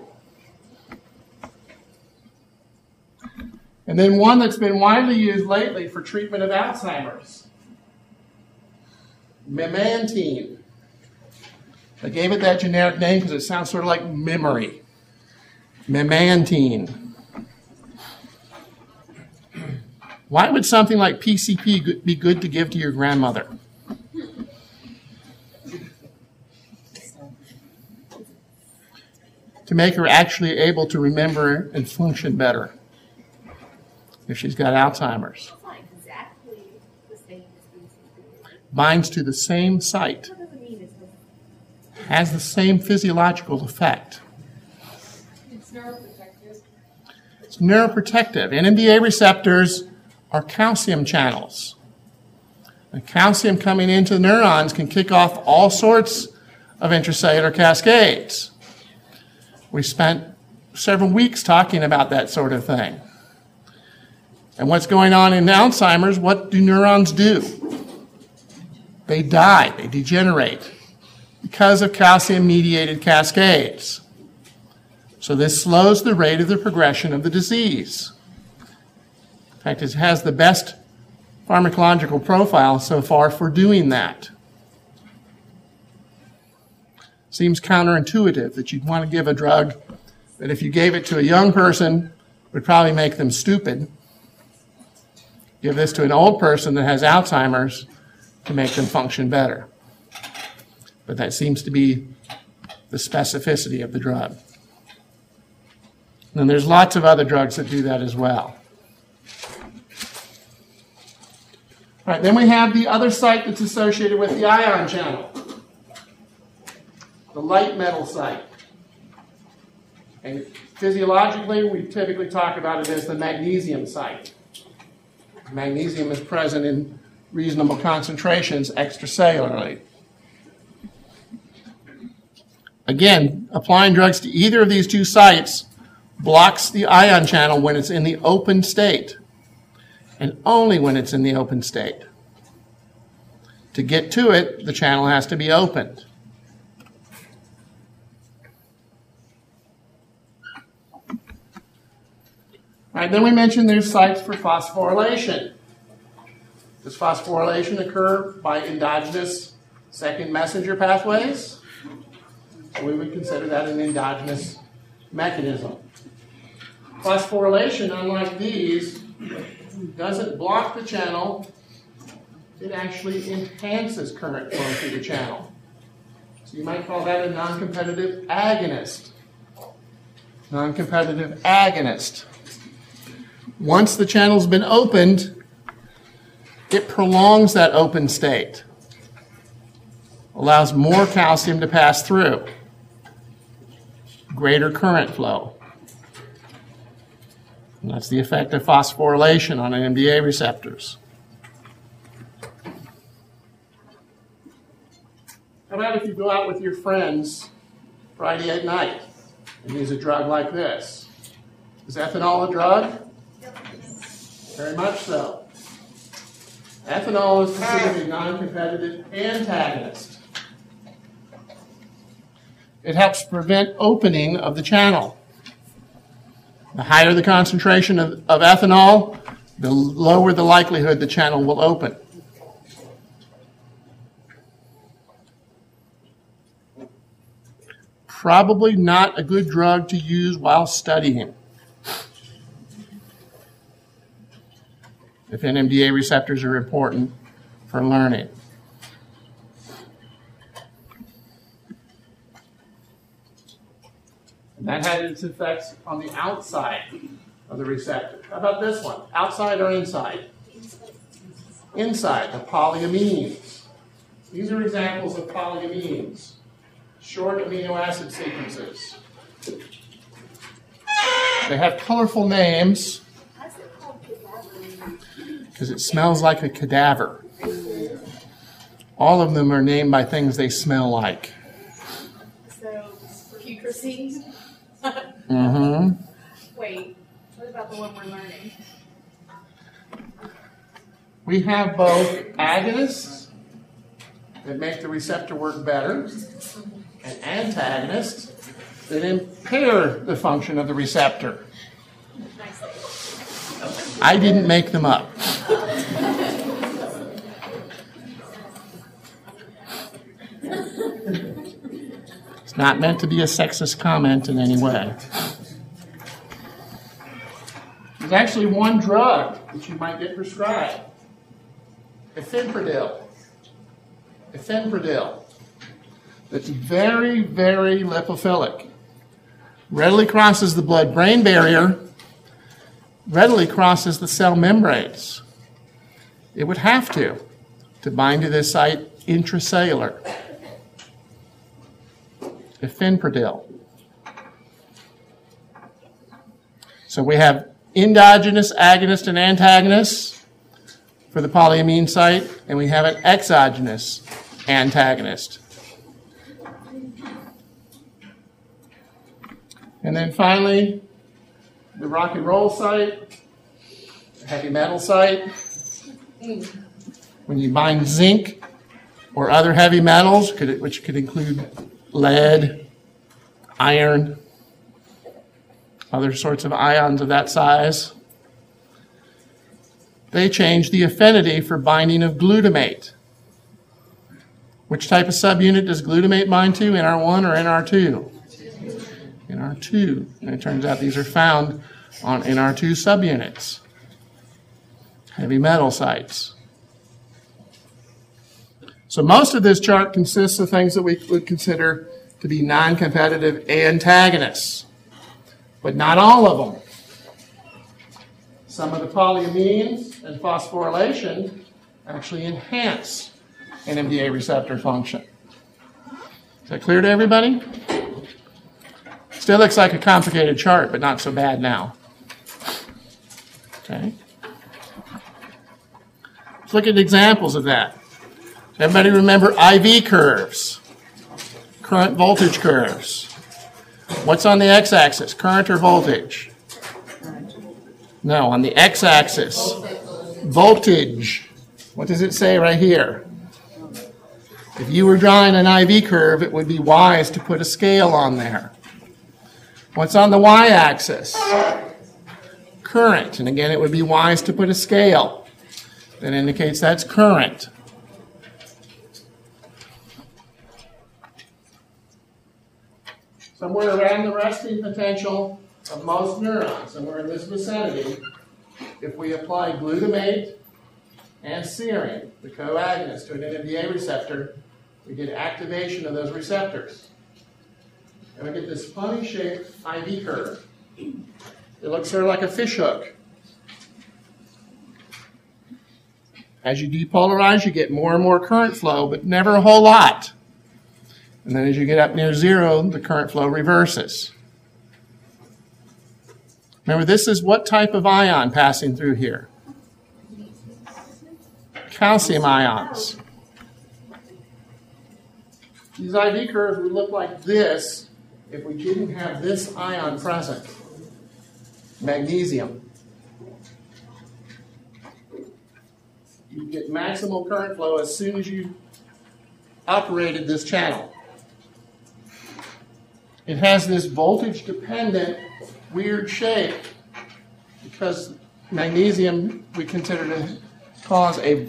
And then one that's been widely used lately for treatment of Alzheimer's. Memantine. I gave it that generic name because it sounds sort of like memory. Memantine. Why would something like P C P be good to give to your grandmother? To make her actually able to remember and function better if she's got Alzheimer's. It's not exactly the same as B C P. Binds to the same site. What does it mean? It's Has the same physiological effect. It's neuroprotective. It's neuroprotective. N M D A receptors are calcium channels. And calcium coming into the neurons can kick off all sorts of intracellular cascades. We spent several weeks talking about that sort of thing. And what's going on in Alzheimer's, what do neurons do? They die, they degenerate because of calcium-mediated cascades. So this slows the rate of the progression of the disease. In fact, it has the best pharmacological profile so far for doing that. Seems counterintuitive that you'd want to give a drug that if you gave it to a young person would probably make them stupid. Give this to an old person that has Alzheimer's to make them function better. But that seems to be the specificity of the drug. And there's lots of other drugs that do that as well. All right, then we have the other site that's associated with the ion channel. The light metal site. And physiologically, we typically talk about it as the magnesium site. Magnesium is present in reasonable concentrations extracellularly. Again, applying drugs to either of these two sites blocks the ion channel when it's in the open state, and only when it's in the open state. To get to it, the channel has to be opened. All right, then we mentioned there's sites for phosphorylation. Does phosphorylation occur by endogenous second messenger pathways? We would consider that an endogenous mechanism. Phosphorylation, unlike these, doesn't block the channel. It actually enhances current flow through the channel. So you might call that a non-competitive agonist. Non-competitive agonist. Once the channel's been opened, it prolongs that open state. Allows more calcium to pass through. Greater current flow. And that's the effect of phosphorylation on N M D A receptors. How about if you go out with your friends Friday at night and use a drug like this? Is ethanol a drug? Very much so. Ethanol is considered a non-competitive antagonist. It helps prevent opening of the channel. The higher the concentration of, of ethanol, the lower the likelihood the channel will open. probably not a good drug to use while studying. If N M D A receptors are important for learning. And that had its effects on the outside of the receptor. How about this one? Outside or inside? Inside, the polyamines. These are examples of polyamines, short amino acid sequences. They have colorful names because it smells like a cadaver. All of them are named by things they smell like. So, putrescine? Mm-hmm. Wait, what about the one we're learning? We have both agonists that make the receptor work better and antagonists that impair the function of the receptor. I didn't make them up. It's not meant to be a sexist comment in any way. There's actually one drug that you might get prescribed. Ephedrine. Ephedrine. That's very, very lipophilic. Readily crosses the blood-brain barrier, readily crosses the cell membranes. It would have to, to bind to this site intracellular. Ephedrine. So we have endogenous agonist and antagonist for the polyamine site, and we have an exogenous antagonist. And then finally, the rock and roll site, the heavy metal site. When you bind zinc or other heavy metals, which could include lead, iron, other sorts of ions of that size, they change the affinity for binding of glutamate. Which type of subunit does glutamate bind to, N R one or N R two? N R two. And it turns out these are found on N R two subunits, heavy metal sites. So most of this chart consists of things that we would consider to be non-competitive antagonists, but not all of them. Some of the polyamines and phosphorylation actually enhance N M D A receptor function. Is that clear to everybody? Still looks like a complicated chart, but not so bad now. Okay. Let's look at examples of that. Everybody remember I V curves, current voltage curves. What's on the x-axis, current or voltage? No, on the x-axis, voltage. What does it say right here? If you were drawing an I V curve, it would be wise to put a scale on there. What's on the y-axis? Current. And again, it would be wise to put a scale that indicates that's current. Somewhere around the resting potential of most neurons, somewhere in this vicinity, if we apply glutamate and serine, the coagonist, to an N M D A receptor, we get activation of those receptors. And we get this funny shaped I V curve. It looks sort of like a fish hook. As you depolarize, you get more and more current flow, but never a whole lot. And then as you get up near zero, the current flow reverses. Remember, this is what type of ion passing through here? Calcium ions. These I V curves would look like this if we didn't have this ion present, magnesium. You get maximal current flow as soon as you operated this channel. It has this voltage-dependent weird shape because magnesium we consider to cause a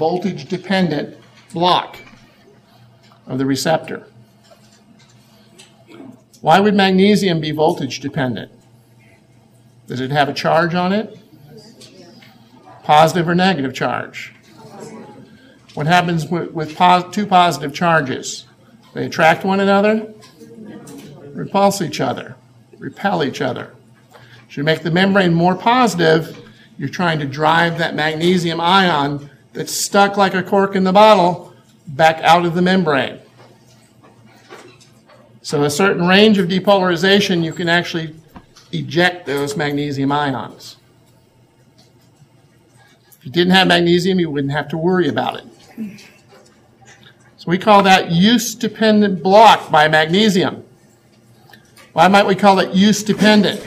voltage-dependent block of the receptor. Why would magnesium be voltage dependent? Does it have a charge on it? Positive or negative charge? What happens with, with pos- two positive charges? They attract one another, repulse each other, repel each other. So you make the membrane more positive, you're trying to drive that magnesium ion that's stuck like a cork in the bottle back out of the membrane. So a certain range of depolarization, you can actually eject those magnesium ions. If you didn't have magnesium, you wouldn't have to worry about it. So we call that use-dependent block by magnesium. Why might we call it use-dependent?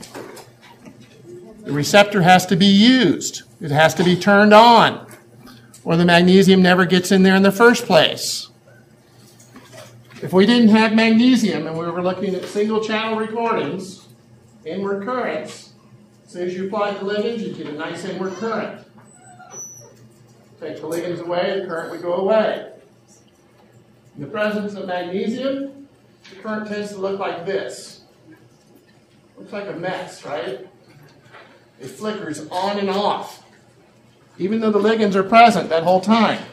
The receptor has to be used. It has to be turned on, or the magnesium never gets in there in the first place. If we didn't have magnesium and we were looking at single-channel recordings, inward currents, as soon as you apply the ligands, you get a nice inward current. Take the ligands away, the current would go away. In the presence of magnesium, the current tends to look like this. Looks like a mess, right? It flickers on and off, even though the ligands are present that whole time.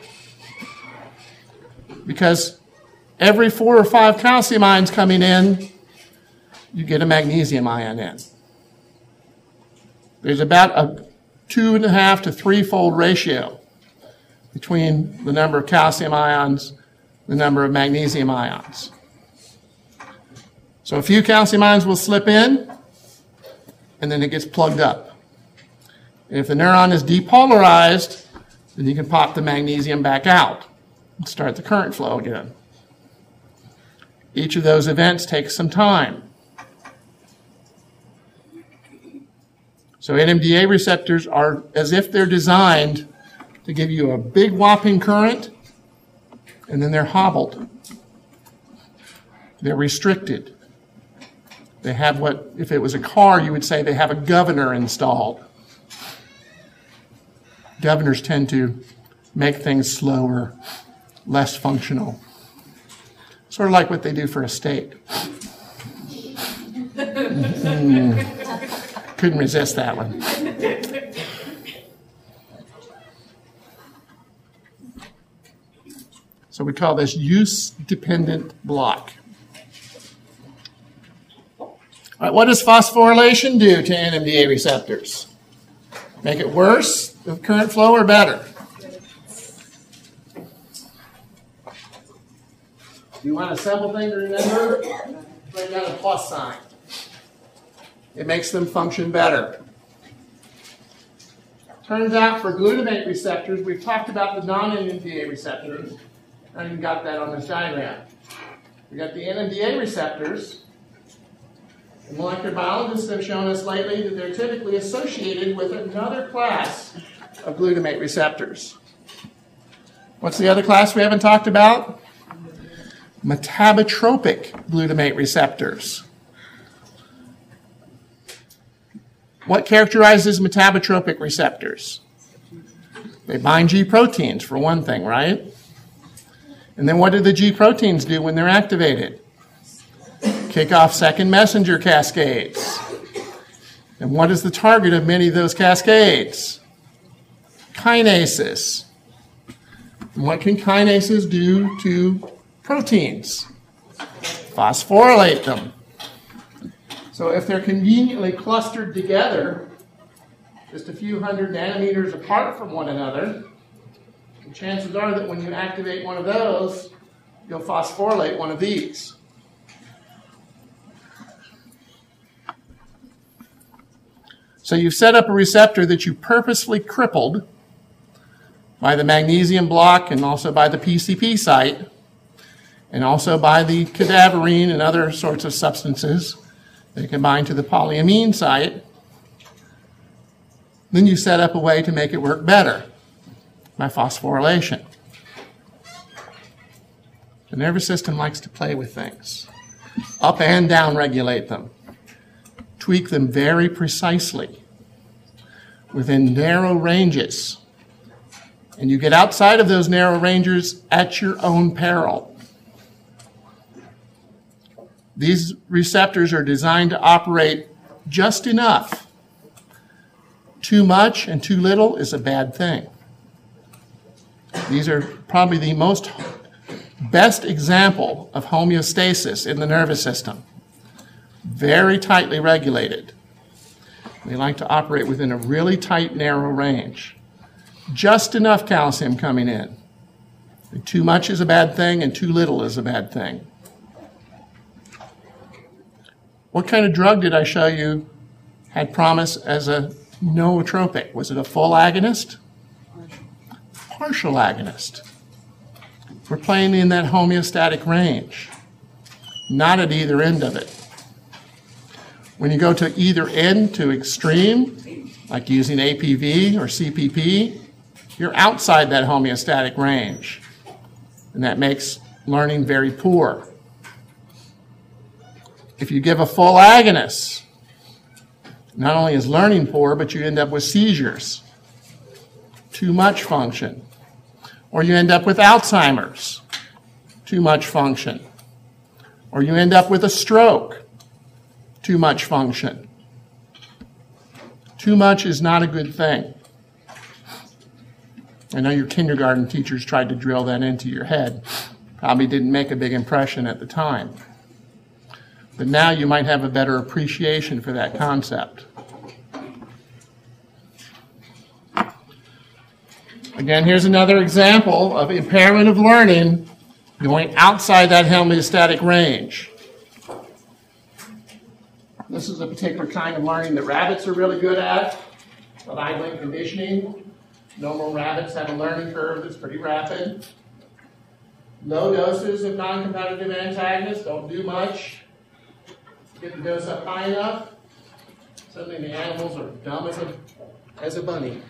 Because every four or five calcium ions coming in, you get a magnesium ion in. There's about a two and a half to three-fold ratio between the number of calcium ions, the number of magnesium ions. So a few calcium ions will slip in, and then it gets plugged up. And if the neuron is depolarized, then you can pop the magnesium back out and start the current flow again. Each of those events takes some time. So N M D A receptors are as if they're designed to give you a big whopping current, and then they're hobbled. They're restricted. They have what, if it was a car, you would say they have a governor installed. Governors tend to make things slower, less functional. Sort of like what they do for a steak. Mm. Couldn't resist that one. So we call this use-dependent block. All right, what does phosphorylation do to N M D A receptors? Make it worse, the current flow, or better? You want a simple thing to remember? Bring down a plus sign. It makes them function better. Turns out for glutamate receptors, we've talked about the non-N M D A receptors. I even got that on this diagram. We got the N M D A receptors. The molecular biologists have shown us lately that they're typically associated with another class of glutamate receptors. What's the other class we haven't talked about? Metabotropic glutamate receptors. What characterizes metabotropic receptors? They bind G proteins, for one thing, right? And then what do the G proteins do when they're activated? Kick off second messenger cascades. And what is the target of many of those cascades? Kinases. And what can kinases do to proteins? Phosphorylate them. So if they're conveniently clustered together, just a few hundred nanometers apart from one another, the chances are that when you activate one of those, you'll phosphorylate one of these. So you've set up a receptor that you purposely crippled by the magnesium block and also by the P C P site and also by the cadaverine and other sorts of substances that can bind to the polyamine site. Then you set up a way to make it work better by phosphorylation. The nervous system likes to play with things, up and down regulate them, tweak them very precisely within narrow ranges. And you get outside of those narrow ranges at your own peril. These receptors are designed to operate just enough. Too much and too little is a bad thing. These are probably the most best example of homeostasis in the nervous system. Very tightly regulated. They like to operate within a really tight, narrow range. Just enough calcium coming in. Too much is a bad thing, and too little is a bad thing. What kind of drug did I show you had promise as a nootropic? Was it a full agonist? Partial agonist. We're playing in that homeostatic range, not at either end of it. When you go to either end, to extreme, like using A P V or C P P, you're outside that homeostatic range, and that makes learning very poor. If you give a full agonist, not only is learning poor, but you end up with seizures, too much function. Or you end up with Alzheimer's, too much function. Or you end up with a stroke, too much function. Too much is not a good thing. I know your kindergarten teachers tried to drill that into your head. Probably didn't make a big impression at the time. But now you might have a better appreciation for that concept. Again, here's another example of impairment of learning going outside that homeostatic range. This is a particular kind of learning that rabbits are really good at, the idling conditioning. Normal rabbits have a learning curve that's pretty rapid. Low doses of non-competitive antagonists don't do much. Get the dose up high enough, suddenly the animals are dumb as a, as a bunny.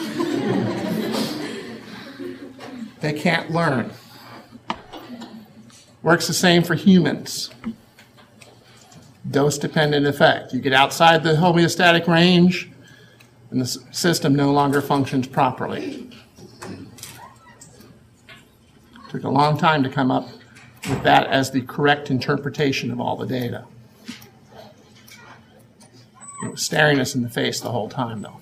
They can't learn. Works the same for humans. Dose-dependent effect. You get outside the homeostatic range, and the system no longer functions properly. Took a long time to come up with that as the correct interpretation of all the data. It was staring us in the face the whole time, though.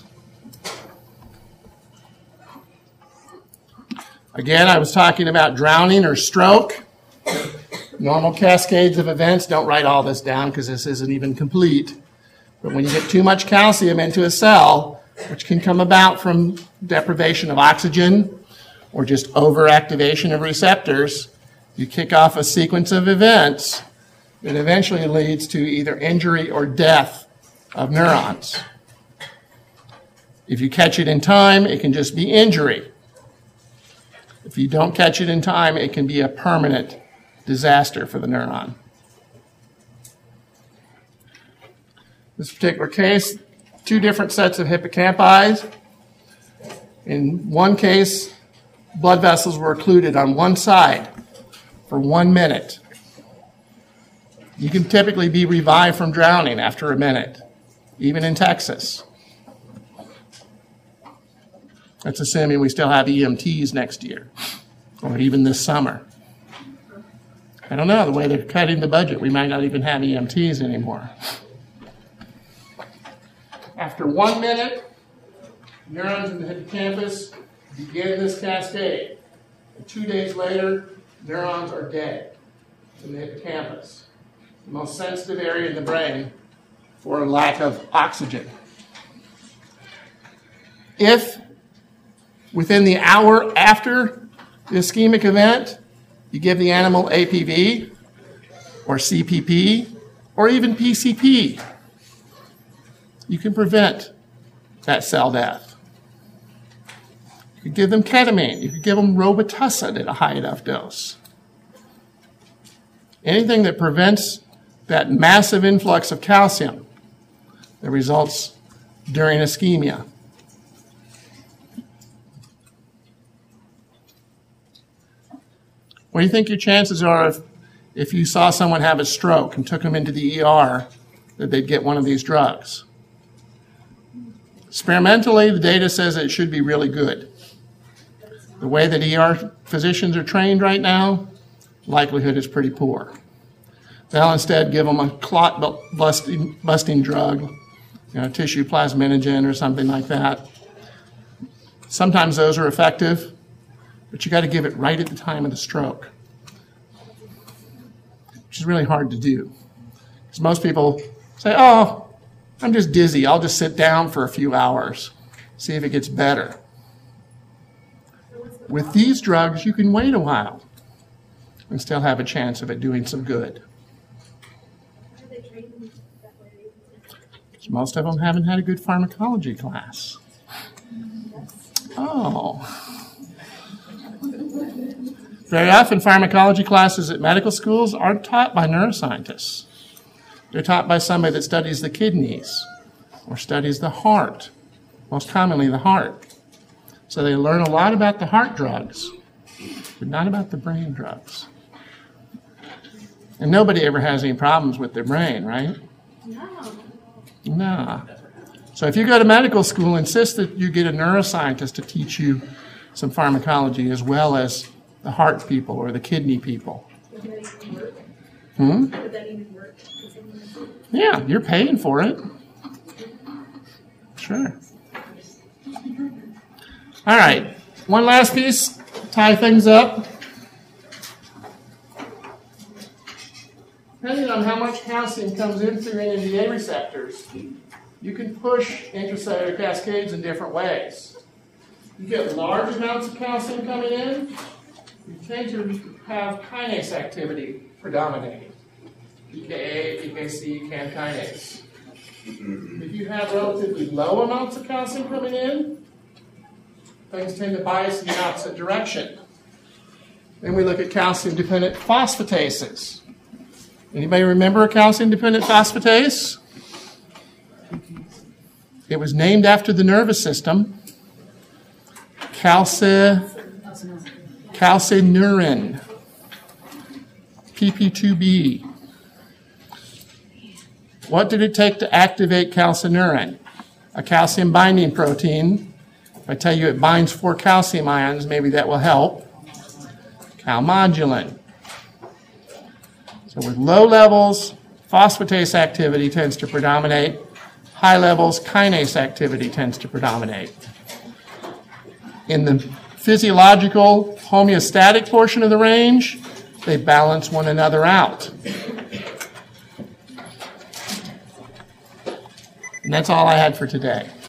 Again, I was talking about drowning or stroke. Normal cascades of events. Don't write all this down because this isn't even complete. But when you get too much calcium into a cell, which can come about from deprivation of oxygen or just overactivation of receptors, you kick off a sequence of events that eventually leads to either injury or death of neurons. If you catch it in time, it can just be injury. If you don't catch it in time, it can be a permanent disaster for the neuron. This particular case, two different sets of hippocampi. In one case, blood vessels were occluded on one side for one minute. You can typically be revived from drowning after a minute, even in Texas. That's assuming we still have E M Ts next year, or even this summer. I don't know, the way they're cutting the budget, we might not even have E M Ts anymore. After one minute, neurons in the hippocampus begin this cascade. And two days later, neurons are dead in the hippocampus, the most sensitive area in the brain for lack of oxygen. If within the hour after the ischemic event, you give the animal A P V or C P P or even P C P, you can prevent that cell death. You could give them ketamine. You could give them Robitussin at a high enough dose. Anything that prevents that massive influx of calcium that results during ischemia. What do you think your chances are if, if you saw someone have a stroke and took them into the E R that they'd get one of these drugs? Experimentally, the data says it should be really good. The way that E R physicians are trained right now, likelihood is pretty poor. They'll instead give them a clot bu- busting, busting drug, you know, tissue plasminogen or something like that. Sometimes those are effective, but you got to give it right at the time of the stroke, which is really hard to do. Because most people say, oh, I'm just dizzy. I'll just sit down for a few hours, see if it gets better. With these drugs, you can wait a while and still have a chance of it doing some good. Most of them haven't had a good pharmacology class. Oh. Very often pharmacology classes at medical schools aren't taught by neuroscientists. They're taught by somebody that studies the kidneys or studies the heart, most commonly the heart. So they learn a lot about the heart drugs, but not about the brain drugs. And nobody ever has any problems with their brain, right? No. No. So if you go to medical school, insist that you get a neuroscientist to teach you some pharmacology as well as the heart people or the kidney people. Would that even work? Hmm? Would that even work? Yeah, you're paying for it. Sure. All right. One last piece, tie things up. Depending on how much calcium comes in through N M D A receptors, you can push intracellular cascades in different ways. You get large amounts of calcium coming in, you tend to have kinase activity predominating. P K A, P K C, CAM kinase. If you have relatively low amounts of calcium coming in, things tend to bias in the opposite direction. Then we look at calcium-dependent phosphatases. Anybody remember a calcium-dependent phosphatase? It was named after the nervous system. Calci, calcineurin, P P two B. What did it take to activate calcineurin? A calcium binding protein. If I tell you it binds four calcium ions, maybe that will help. Calmodulin. So with low levels, phosphatase activity tends to predominate. High levels, kinase activity tends to predominate. In the physiological homeostatic portion of the range, they balance one another out. And that's all I had for today.